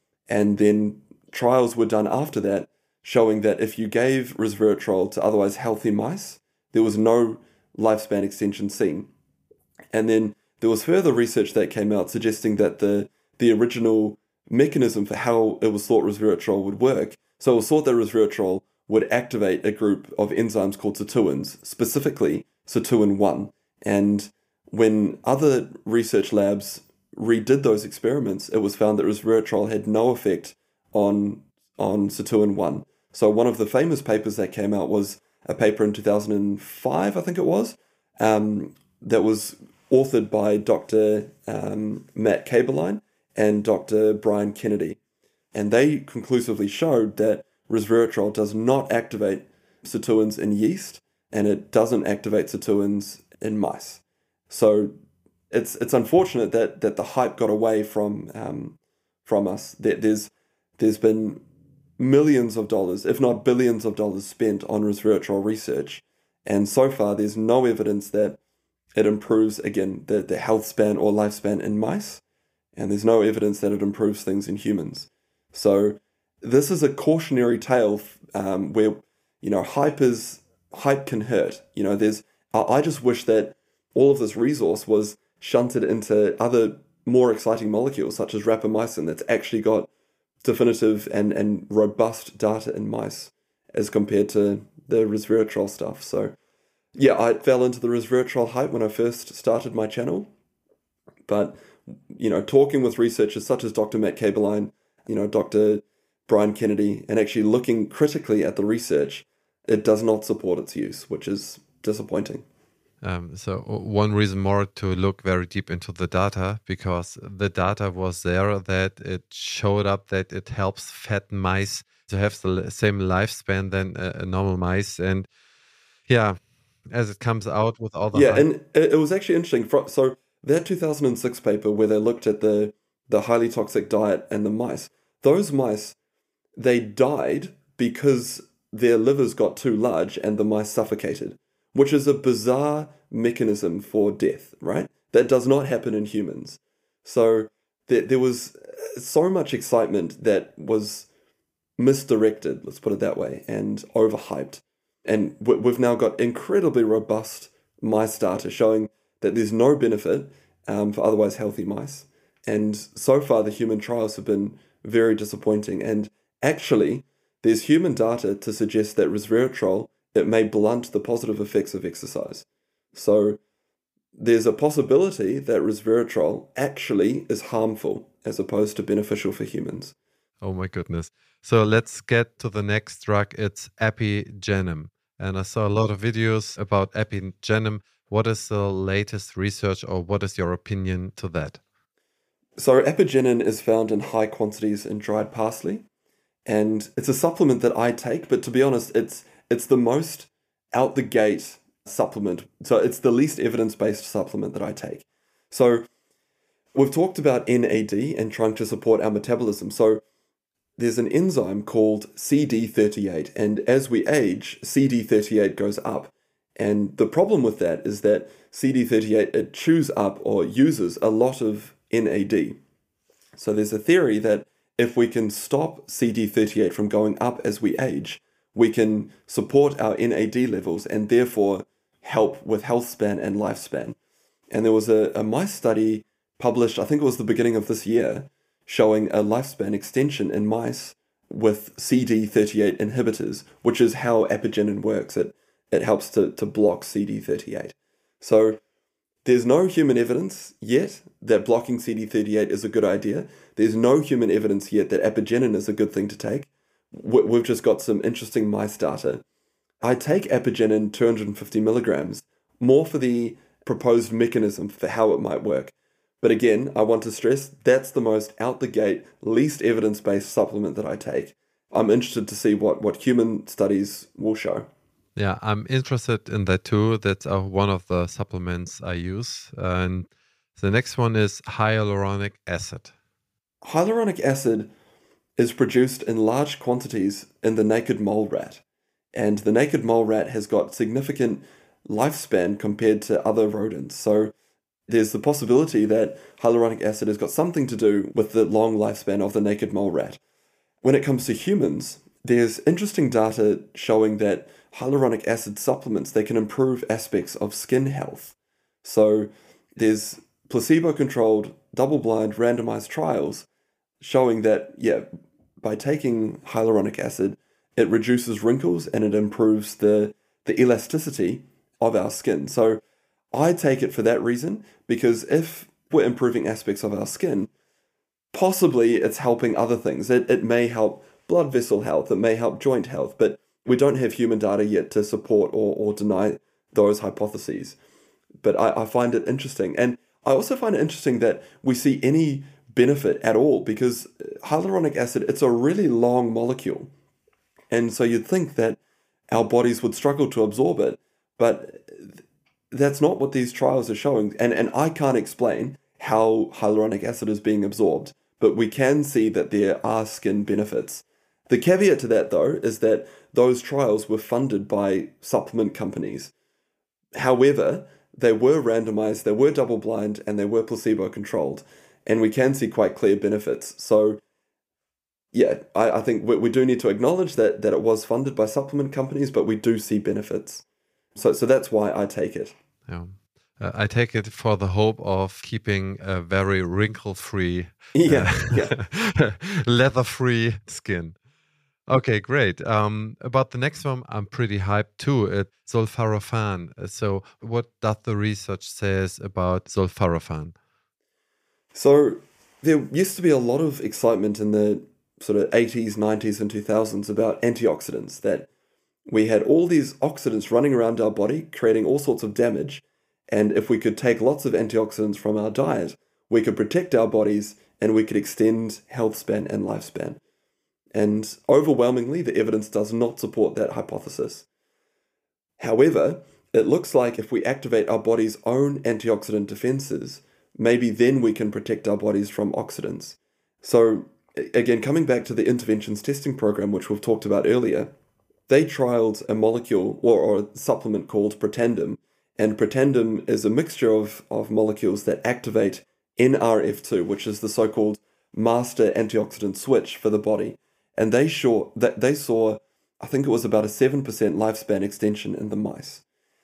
And then trials were done after that, showing that if you gave resveratrol to otherwise healthy mice, there was no lifespan extension seen. And then there was further research that came out suggesting that the, the original mechanism for how it was thought resveratrol would work, so it was thought that resveratrol would activate a group of enzymes called sirtuins, specifically sirtuin one. And when other research labs redid those experiments, it was found that resveratrol had no effect on, on sirtuin one. So one of the famous papers that came out was a paper in two thousand five, I think it was, um, that was authored by Doctor Um, Matt Kaeberlein and Doctor Brian Kennedy. And they conclusively showed that resveratrol does not activate sirtuins in yeast, and it doesn't activate sirtuins in mice. So it's it's unfortunate that that the hype got away from um, from us. That there's there's been millions of dollars, if not billions of dollars, spent on resveratrol research, and so far there's no evidence that it improves, again, the, the health span or lifespan in mice, and there's no evidence that it improves things in humans. So this is a cautionary tale um, where, you know, hype is hype can hurt. You know, there's I, I just wish that all of this resource was shunted into other more exciting molecules such as rapamycin that's actually got definitive and, and robust data in mice as compared to the resveratrol stuff. So yeah, I fell into the resveratrol hype when I first started my channel. But, you know, talking with researchers such as Doctor Matt Kaeberlein, you know, Doctor Brian Kennedy, and actually looking critically at the research, it does not support its use, which is disappointing. Um, so one reason more to look very deep into the data, because the data was there that it showed up that it helps fat mice to have the same lifespan than a, a normal mice. And yeah, as it comes out with all the Yeah, hype. and it, it was actually interesting. Fro- So that two thousand six paper where they looked at the the highly toxic diet and the mice, those mice, they died because their livers got too large and the mice suffocated, which is a bizarre mechanism for death, right? That does not happen in humans. So there, there was so much excitement that was misdirected, let's put it that way, and overhyped. And we've now got incredibly robust mice data showing that there's no benefit um, for otherwise healthy mice. And so far, the human trials have been very disappointing. And actually, there's human data to suggest that resveratrol, it may blunt the positive effects of exercise. So there's a possibility that resveratrol actually is harmful as opposed to beneficial for humans. Oh my goodness. So let's get to the next drug. It's Apigenin. And I saw a lot of videos about Apigenin. What is the latest research, or what is your opinion to that? So Apigenin is found in high quantities in dried parsley, and it's a supplement that I take, but to be honest, it's it's the most out the gate supplement. So it's the least evidence-based supplement that I take. So we've talked about N A D and trying to support our metabolism. So there's an enzyme called C D thirty-eight, and as we age, C D thirty-eight goes up. And the problem with that is that C D thirty-eight, it chews up or uses a lot of N A D. So there's a theory that if we can stop C D thirty-eight from going up as we age, we can support our N A D levels and therefore help with health span and lifespan. And there was a, a mice study published, I think it was the beginning of this year, showing a lifespan extension in mice with C D thirty-eight inhibitors, which is how Apigenin works. It, it helps to, to block C D thirty-eight. So there's no human evidence yet that blocking C D thirty-eight is a good idea. There's no human evidence yet that Apigenin is a good thing to take. We've just got some interesting mice data. I take Apigenin two hundred fifty milligrams, more for the proposed mechanism for how it might work. But again, I want to stress, that's the most out-the-gate, least evidence-based supplement that I take. I'm interested to see what, what human studies will show. Yeah, I'm interested in that too. That's uh, one of the supplements I use. And the next one is hyaluronic acid. Hyaluronic acid is produced in large quantities in the naked mole rat. And the naked mole rat has got significant lifespan compared to other rodents. So there's the possibility that hyaluronic acid has got something to do with the long lifespan of the naked mole rat. When it comes to humans, there's interesting data showing that hyaluronic acid supplements, they can improve aspects of skin health. So there's placebo-controlled, double-blind, randomized trials showing that, yeah, by taking hyaluronic acid, it reduces wrinkles and it improves the, the elasticity of our skin. So I take it for that reason, because if we're improving aspects of our skin, possibly it's helping other things. It, it may help blood vessel health, it may help joint health, but we don't have human data yet to support or, or deny those hypotheses. But I, I find it interesting. And I also find it interesting that we see any benefit at all, because hyaluronic acid, it's a really long molecule. And so you'd think that our bodies would struggle to absorb it, but that's not what these trials are showing. And, and I can't explain how hyaluronic acid is being absorbed, but we can see that there are skin benefits. The caveat to that, though, is that those trials were funded by supplement companies. However, they were randomized, they were double-blind, and they were placebo-controlled. And we can see quite clear benefits. So, yeah, I, I think we, we do need to acknowledge that, that it was funded by supplement companies, but we do see benefits. So, so that's why I take it. Yeah. Uh, I take it for the hope of keeping a very wrinkle-free, yeah, uh, yeah. leather-free skin. Okay, great. Um, about the next one, I'm pretty hyped too. It's sulforaphane. So what does the research says about sulforaphane? So there used to be a lot of excitement in the sort of eighties, nineties, and two thousands about antioxidants, that we had all these oxidants running around our body, creating all sorts of damage, And if we could take lots of antioxidants from our diet, we could protect our bodies and we could extend health span and lifespan. And overwhelmingly, the evidence does not support that hypothesis. However, it looks like if we activate our body's own antioxidant defenses, maybe then we can protect our bodies from oxidants. So again, coming back to the interventions testing program, which we've talked about earlier, they trialed a molecule or, or a supplement called Protandim. And Protandim is a mixture of, of molecules that activate N R F two, which is the so-called master antioxidant switch for the body. And they saw, that they saw, I think it was about a seven percent lifespan extension in the mice.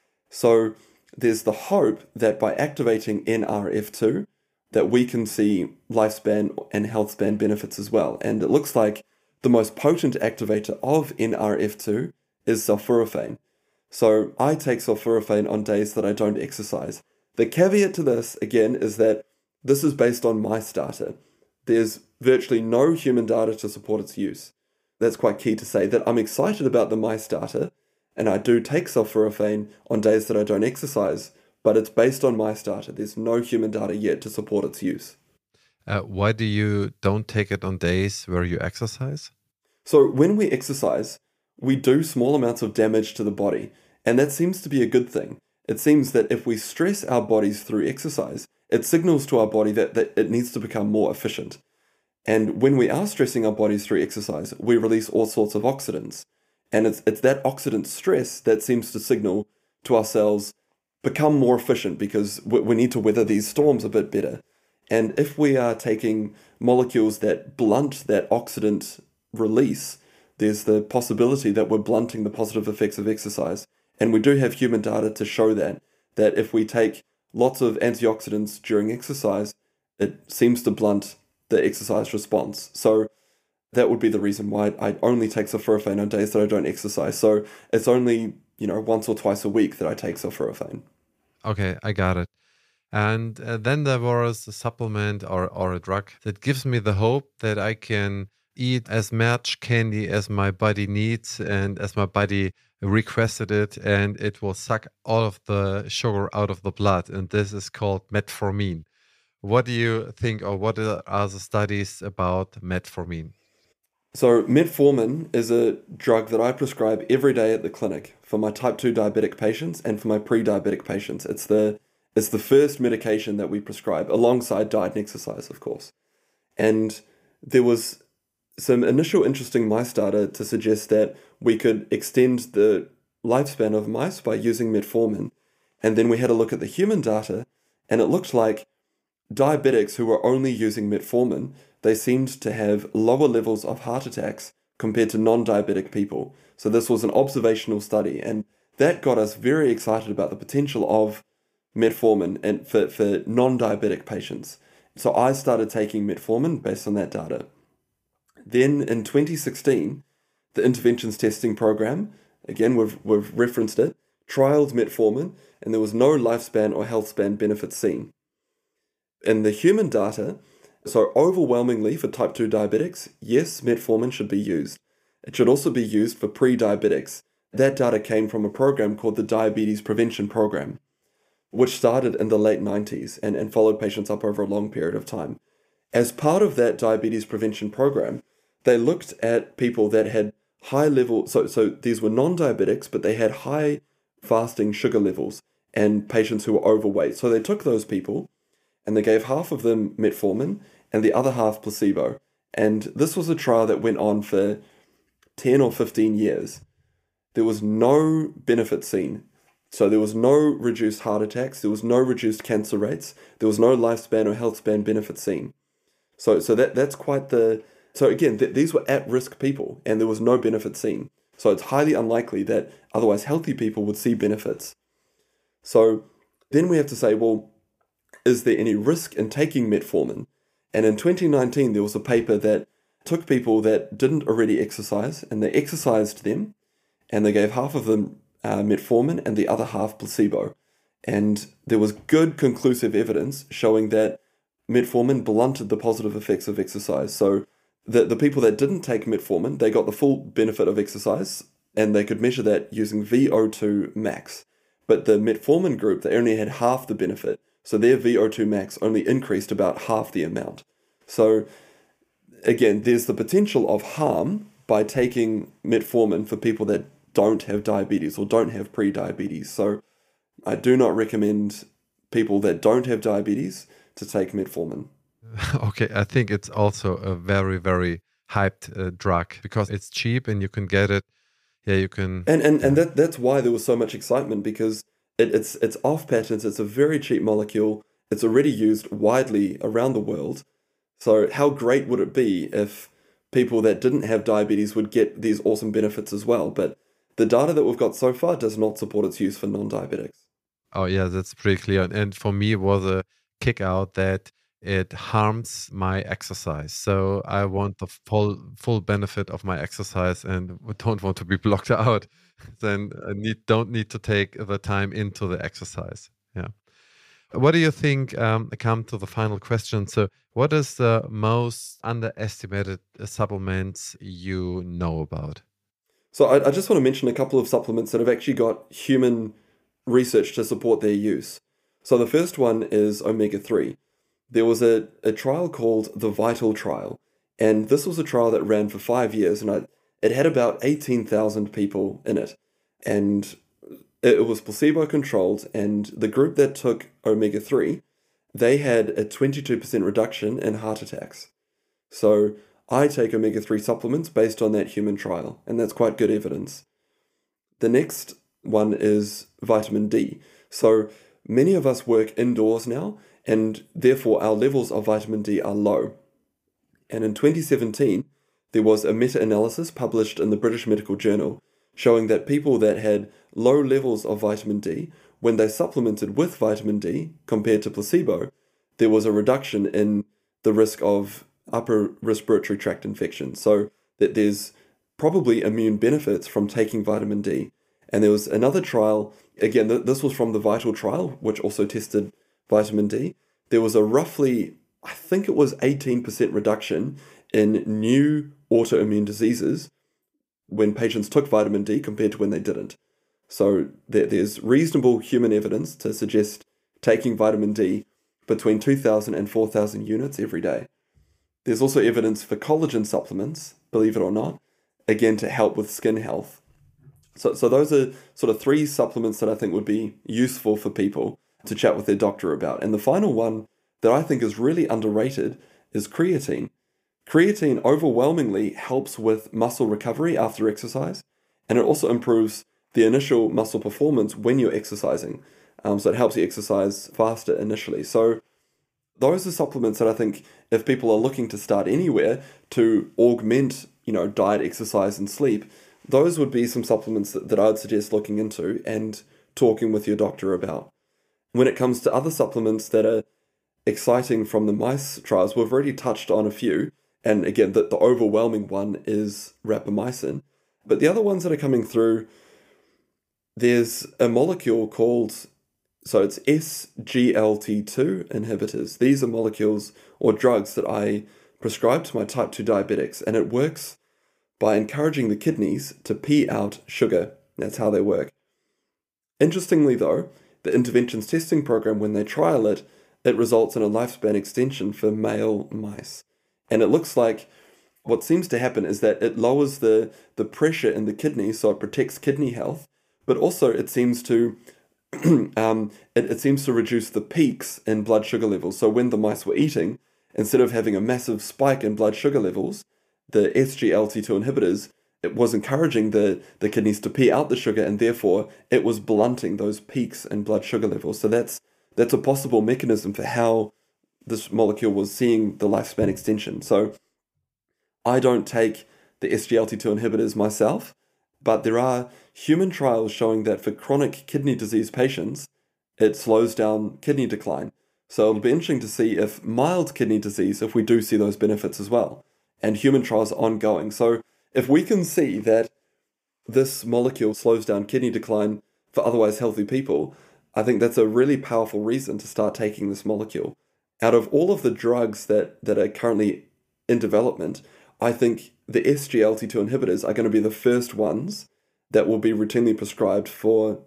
So there's the hope that by activating N R F two, that we can see lifespan and health span benefits as well. And it looks like the most potent activator of N R F two is sulforaphane. So I take sulforaphane on days that I don't exercise. The caveat to this, again, is that this is based on mice data. There's virtually no human data to support its use. That's quite key to say, that I'm excited about the mice data, and I do take sulforaphane on days that I don't exercise, but it's based on mice data. There's no human data yet to support its use. Uh, why do you don't take it on days where you exercise? So when we exercise, we do small amounts of damage to the body, and that seems to be a good thing. It seems that if we stress our bodies through exercise, it signals to our body that, that it needs to become more efficient. And when we are stressing our bodies through exercise, we release all sorts of oxidants. And it's, it's that oxidant stress that seems to signal to our cells, become more efficient because we, we need to weather these storms a bit better. And if we are taking molecules that blunt that oxidant release, there's the possibility that we're blunting the positive effects of exercise. And we do have human data to show that, that if we take lots of antioxidants during exercise, it seems to blunt the exercise response. So that would be the reason why I only take sulforaphane on days that I don't exercise. So it's only, you know, once or twice a week that I take sulforaphane. Okay, I got it. And uh, then there was a supplement or, or a drug that gives me the hope that I can eat as much candy as my body needs and as my body requested it, and it will suck all of the sugar out of the blood. And this is called metformin. What do you think, or what are the studies about metformin? So metformin is a drug that I prescribe every day at the clinic for my type two diabetic patients and for my pre-diabetic patients. It's the it's the first medication that we prescribe alongside diet and exercise, of course. And there was some initial interesting mice data to suggest that we could extend the lifespan of mice by using metformin. And then we had a look at the human data, and it looked like diabetics who were only using metformin, they seemed to have lower levels of heart attacks compared to non-diabetic people. So this was an observational study, and that got us very excited about the potential of metformin and for, for non-diabetic patients. So I started taking metformin based on that data. Then in twenty sixteen, the interventions testing program, again, we've, we've referenced it, trialed metformin, and there was no lifespan or health span benefit seen. In the human data, so overwhelmingly for type two diabetics, yes, metformin should be used. It should also be used for pre-diabetics. That data came from a program called the Diabetes Prevention Program, which started in the late nineties and, and followed patients up over a long period of time. As part of that diabetes prevention program, they looked at people that had high level, so, so these were non-diabetics, but they had high fasting sugar levels and patients who were overweight. So they took those people and they gave half of them metformin and the other half placebo. And this was a trial that went on for ten or fifteen years. There was no benefit seen. So there was no reduced heart attacks, there was no reduced cancer rates, there was no lifespan or health span benefit seen. So so that that's quite the... So again, th- these were at-risk people and there was no benefit seen. So it's highly unlikely that otherwise healthy people would see benefits. So then we have to say, well, is there any risk in taking metformin? And in twenty nineteen, there was a paper that took people that didn't already exercise and they exercised them and they gave half of them uh, metformin and the other half placebo. And there was good conclusive evidence showing that metformin blunted the positive effects of exercise. So the, the people that didn't take metformin, they got the full benefit of exercise and they could measure that using V O two max. But the metformin group, they only had half the benefit. So their V O two max only increased about half the amount. So again, there's the potential of harm by taking metformin for people that don't have diabetes or don't have pre-diabetes. So I do not recommend people that don't have diabetes to take metformin. Okay, I think it's also a very, very hyped uh, drug because it's cheap and you can get it. Yeah, you can. And and, yeah. and that that's why there was so much excitement, because it, it's it's off patent. It's a very cheap molecule. It's already used widely around the world. So how great would it be if people that didn't have diabetes would get these awesome benefits as well? But the data that we've got so far does not support its use for non-diabetics. Oh yeah, that's pretty clear. And for me, it was a kick out that it harms my exercise. So I want the full full benefit of my exercise and don't want to be blocked out. Then I need don't need to take the time into the exercise. Yeah. What do you think? Um, I come to the final question. So, what is the most underestimated supplements you know about? So I, I just want to mention a couple of supplements that have actually got human research to support their use. So the first one is omega three. There was a, a trial called the VITAL trial, and this was a trial that ran for five years, and I, it had about eighteen thousand people in it, and it was placebo-controlled, and the group that took omega three, they had a twenty-two percent reduction in heart attacks. So I take omega three supplements based on that human trial, and that's quite good evidence. The next one is vitamin D. So many of us work indoors now, and therefore our levels of vitamin D are low. And in twenty seventeen, there was a meta-analysis published in the British Medical Journal showing that people that had low levels of vitamin D, when they supplemented with vitamin D compared to placebo, there was a reduction in the risk of upper respiratory tract infections. So that there's probably immune benefits from taking vitamin D. And there was another trial, again, th- this was from the VITAL trial, which also tested vitamin D. There was a roughly, I think it was eighteen percent reduction in new autoimmune diseases when patients took vitamin D compared to when they didn't. So there, there's reasonable human evidence to suggest taking vitamin D between two thousand and four thousand units every day. There's also evidence for collagen supplements, believe it or not, again to help with skin health. So, so those are sort of three supplements that I think would be useful for people to chat with their doctor about. And the final one that I think is really underrated is creatine. Creatine overwhelmingly helps with muscle recovery after exercise, and it also improves the initial muscle performance when you're exercising. Um, so it helps you exercise faster initially. So those are supplements that I think if people are looking to start anywhere to augment, you know, diet, exercise, and sleep, those would be some supplements that, that I'd suggest looking into and talking with your doctor about. When it comes to other supplements that are exciting from the mice trials, we've already touched on a few. And again, the, the overwhelming one is rapamycin. But the other ones that are coming through, there's a molecule called, so it's S G L T two inhibitors. These are molecules or drugs that I prescribe to my type two diabetics, and it works by encouraging the kidneys to pee out sugar. That's how they work. Interestingly though, the interventions testing program, when they trial it, it results in a lifespan extension for male mice. And it looks like what seems to happen is that it lowers the, the pressure in the kidneys, so it protects kidney health, but also it seems to um, it, it seems to reduce the peaks in blood sugar levels. So when the mice were eating, instead of having a massive spike in blood sugar levels, the S G L T two inhibitors, it was encouraging the, the kidneys to pee out the sugar, and therefore it was blunting those peaks in blood sugar levels. So that's that's a possible mechanism for how this molecule was seeing the lifespan extension. So I don't take the S G L T two inhibitors myself, but there are human trials showing that for chronic kidney disease patients, it slows down kidney decline. So it'll be interesting to see if mild kidney disease, if we do see those benefits as well. And human trials are ongoing. So if we can see that this molecule slows down kidney decline for otherwise healthy people, I think that's a really powerful reason to start taking this molecule. Out of all of the drugs that, that are currently in development, I think the S G L T two inhibitors are going to be the first ones that will be routinely prescribed for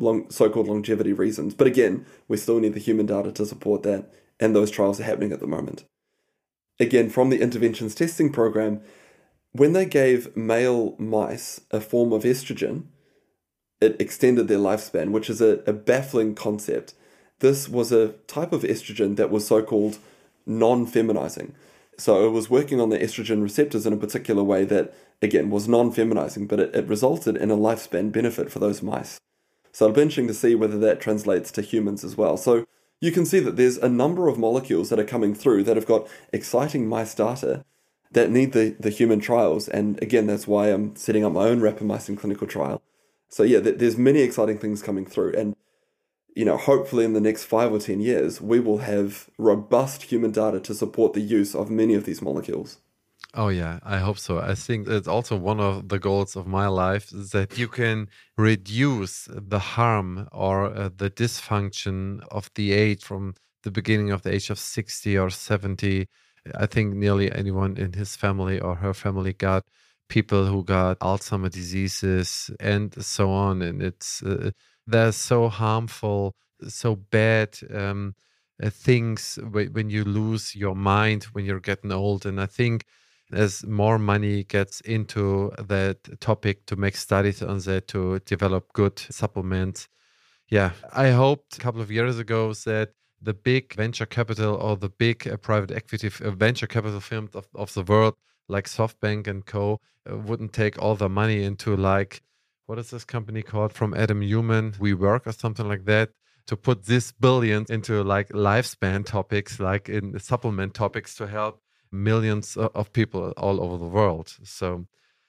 long, so-called longevity reasons. But again, we still need the human data to support that, and those trials are happening at the moment. Again, from the interventions testing program, when they gave male mice a form of estrogen, it extended their lifespan, which is a, a baffling concept. This was a type of estrogen that was so-called non-feminizing. So it was working on the estrogen receptors in a particular way that, again, was non-feminizing, but it, it resulted in a lifespan benefit for those mice. So it'll be interesting to see whether that translates to humans as well. So you can see that there's a number of molecules that are coming through that have got exciting mice data that need the, the human trials. And again, that's why I'm setting up my own rapamycin clinical trial. So yeah, th- there's many exciting things coming through. And, you know, hopefully in the next five or ten years, we will have robust human data to support the use of many of these molecules. Oh yeah, I hope so. I think it's also one of the goals of my life is that you can reduce the harm or uh, the dysfunction of the age from the beginning of the age of sixty or seventy. I think nearly anyone in his family or her family got people who got Alzheimer's diseases and so on. And it's uh, they're so harmful, so bad um, uh, things w- when you lose your mind when you're getting old. And I think as more money gets into that topic to make studies on that, to develop good supplements. Yeah, I hoped a couple of years ago that the big venture capital or the big uh, private equity f- uh, venture capital firms of, of the world, like SoftBank and co, uh, wouldn't take all the money into like, what is this company called from Adam Newman, WeWork or something like that, to put this billions into like lifespan topics, like in supplement topics to help millions of people all over the world. So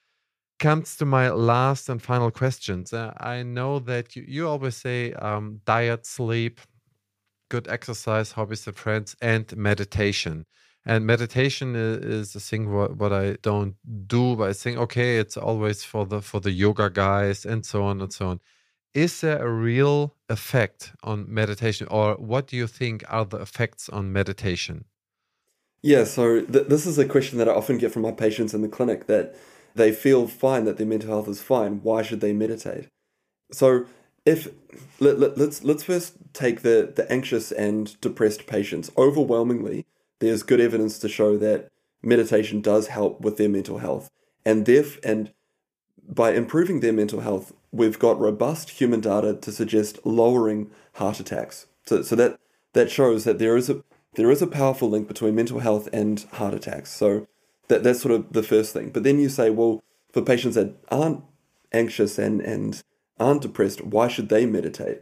comes to my last and final questions. Uh, I know that you, you always say um, diet, sleep, good exercise, hobbies and friends, and meditation. And meditation is, is a thing what, what I don't do, but I think, okay, it's always for the for the yoga guys and so on and so on. Is there a real effect on meditation, or what do you think are the effects on meditation? Yeah, so th- this is a question that I often get from my patients in the clinic, that they feel fine, that their mental health is fine. Why should they meditate? So if let, let, let's let's first take the, the anxious and depressed patients. Overwhelmingly, there's good evidence to show that meditation does help with their mental health. And theref- and by improving their mental health, we've got robust human data to suggest lowering heart attacks. So so that that shows that there is a There is a powerful link between mental health and heart attacks. So that that's sort of the first thing. But then you say, well, for patients that aren't anxious and, and aren't depressed, why should they meditate?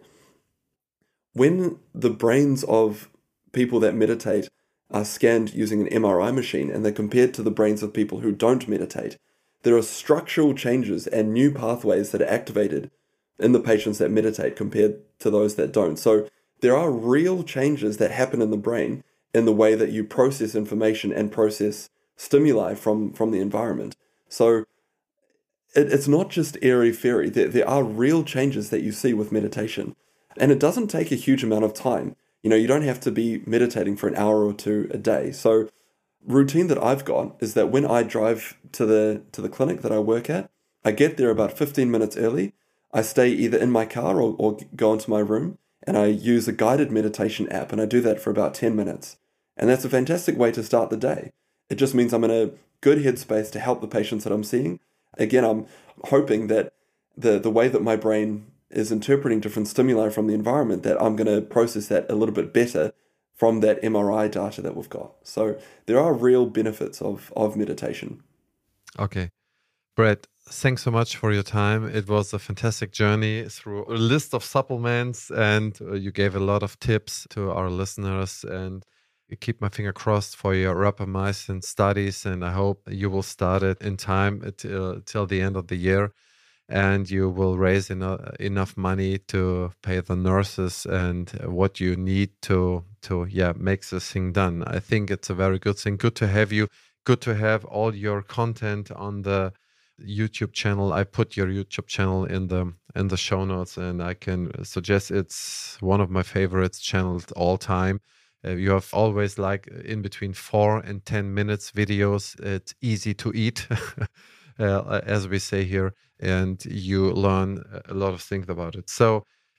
When the brains of people that meditate are scanned using an M R I machine and they're compared to the brains of people who don't meditate, there are structural changes and new pathways that are activated in the patients that meditate compared to those that don't. So there are real changes that happen in the brain in the way that you process information and process stimuli from, from the environment. So it, it's not just airy-fairy. There, there are real changes that you see with meditation. And it doesn't take a huge amount of time. You know, you don't have to be meditating for an hour or two a day. So routine that I've got is that when I drive to the to the clinic that I work at, I get there about fifteen minutes early. I stay either in my car or, or go into my room, and I use a guided meditation app, and I do that for about ten minutes. And that's a fantastic way to start the day. It just means I'm in a good headspace to help the patients that I'm seeing. Again, I'm hoping that the, the way that my brain is interpreting different stimuli from the environment, that I'm going to process that a little bit better from that M R I data that we've got. So there are real benefits of, of meditation. Okay. Brett, thanks so much for your time. It was a fantastic journey through a list of supplements, and uh, you gave a lot of tips to our listeners. And I keep my finger crossed for your rapamycin studies, and I hope you will start it in time till, till the end of the year, and you will raise enough, enough money to pay the nurses and what you need to, to yeah, make this thing done. I think it's a very good thing. Good to have you. Good to have all your content on the YouTube channel. I put your YouTube channel in the in the show notes, and I can suggest it's one of my favorite channels all time. Uh, you have always like in between four and ten minutes videos. It's easy to eat, uh, as we say here, and you learn a lot of things about it. So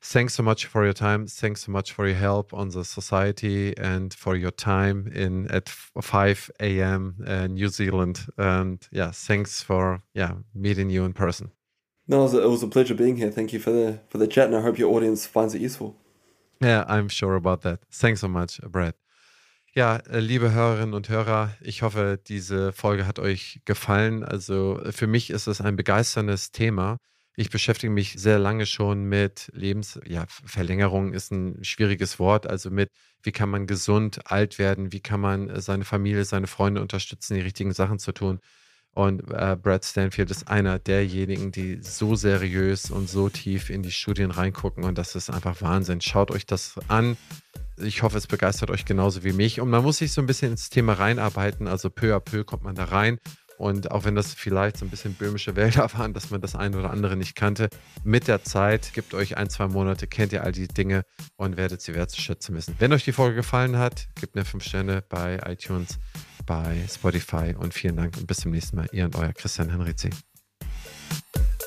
Thanks so much for your time. Thanks so much for your help on the society and for your time in at five a.m. Uh, New Zealand. And yeah, thanks for yeah meeting you in person. No, it was, a, it was a pleasure being here. Thank you for the for the chat, and I hope your audience finds it useful. Yeah, I'm sure about that. Thanks so much, Brad. Ja, äh, liebe Hörerinnen und Hörer, ich hoffe, diese Folge hat euch gefallen. Also für mich ist es ein begeisterndes Thema. Ich beschäftige mich sehr lange schon mit Lebens, ja, Verlängerung ist ein schwieriges Wort, also mit, wie kann man gesund alt werden, wie kann man äh, seine Familie, seine Freunde unterstützen, die richtigen Sachen zu tun. Und äh, Brad Stanfield ist einer derjenigen, die so seriös und so tief in die Studien reingucken und das ist einfach Wahnsinn. Schaut euch das an. Ich hoffe, es begeistert euch genauso wie mich. Und man muss sich so ein bisschen ins Thema reinarbeiten. Also peu à peu kommt man da rein. Und auch wenn das vielleicht so ein bisschen böhmische Wälder waren, dass man das eine oder andere nicht kannte, mit der Zeit, gebt euch ein, zwei Monate, kennt ihr all die Dinge und werdet sie wertzuschätzen wissen. Wenn euch die Folge gefallen hat, gebt mir fünf Sterne bei iTunes, bei Spotify und vielen Dank und bis zum nächsten Mal. Ihr und euer Christian Henrizi.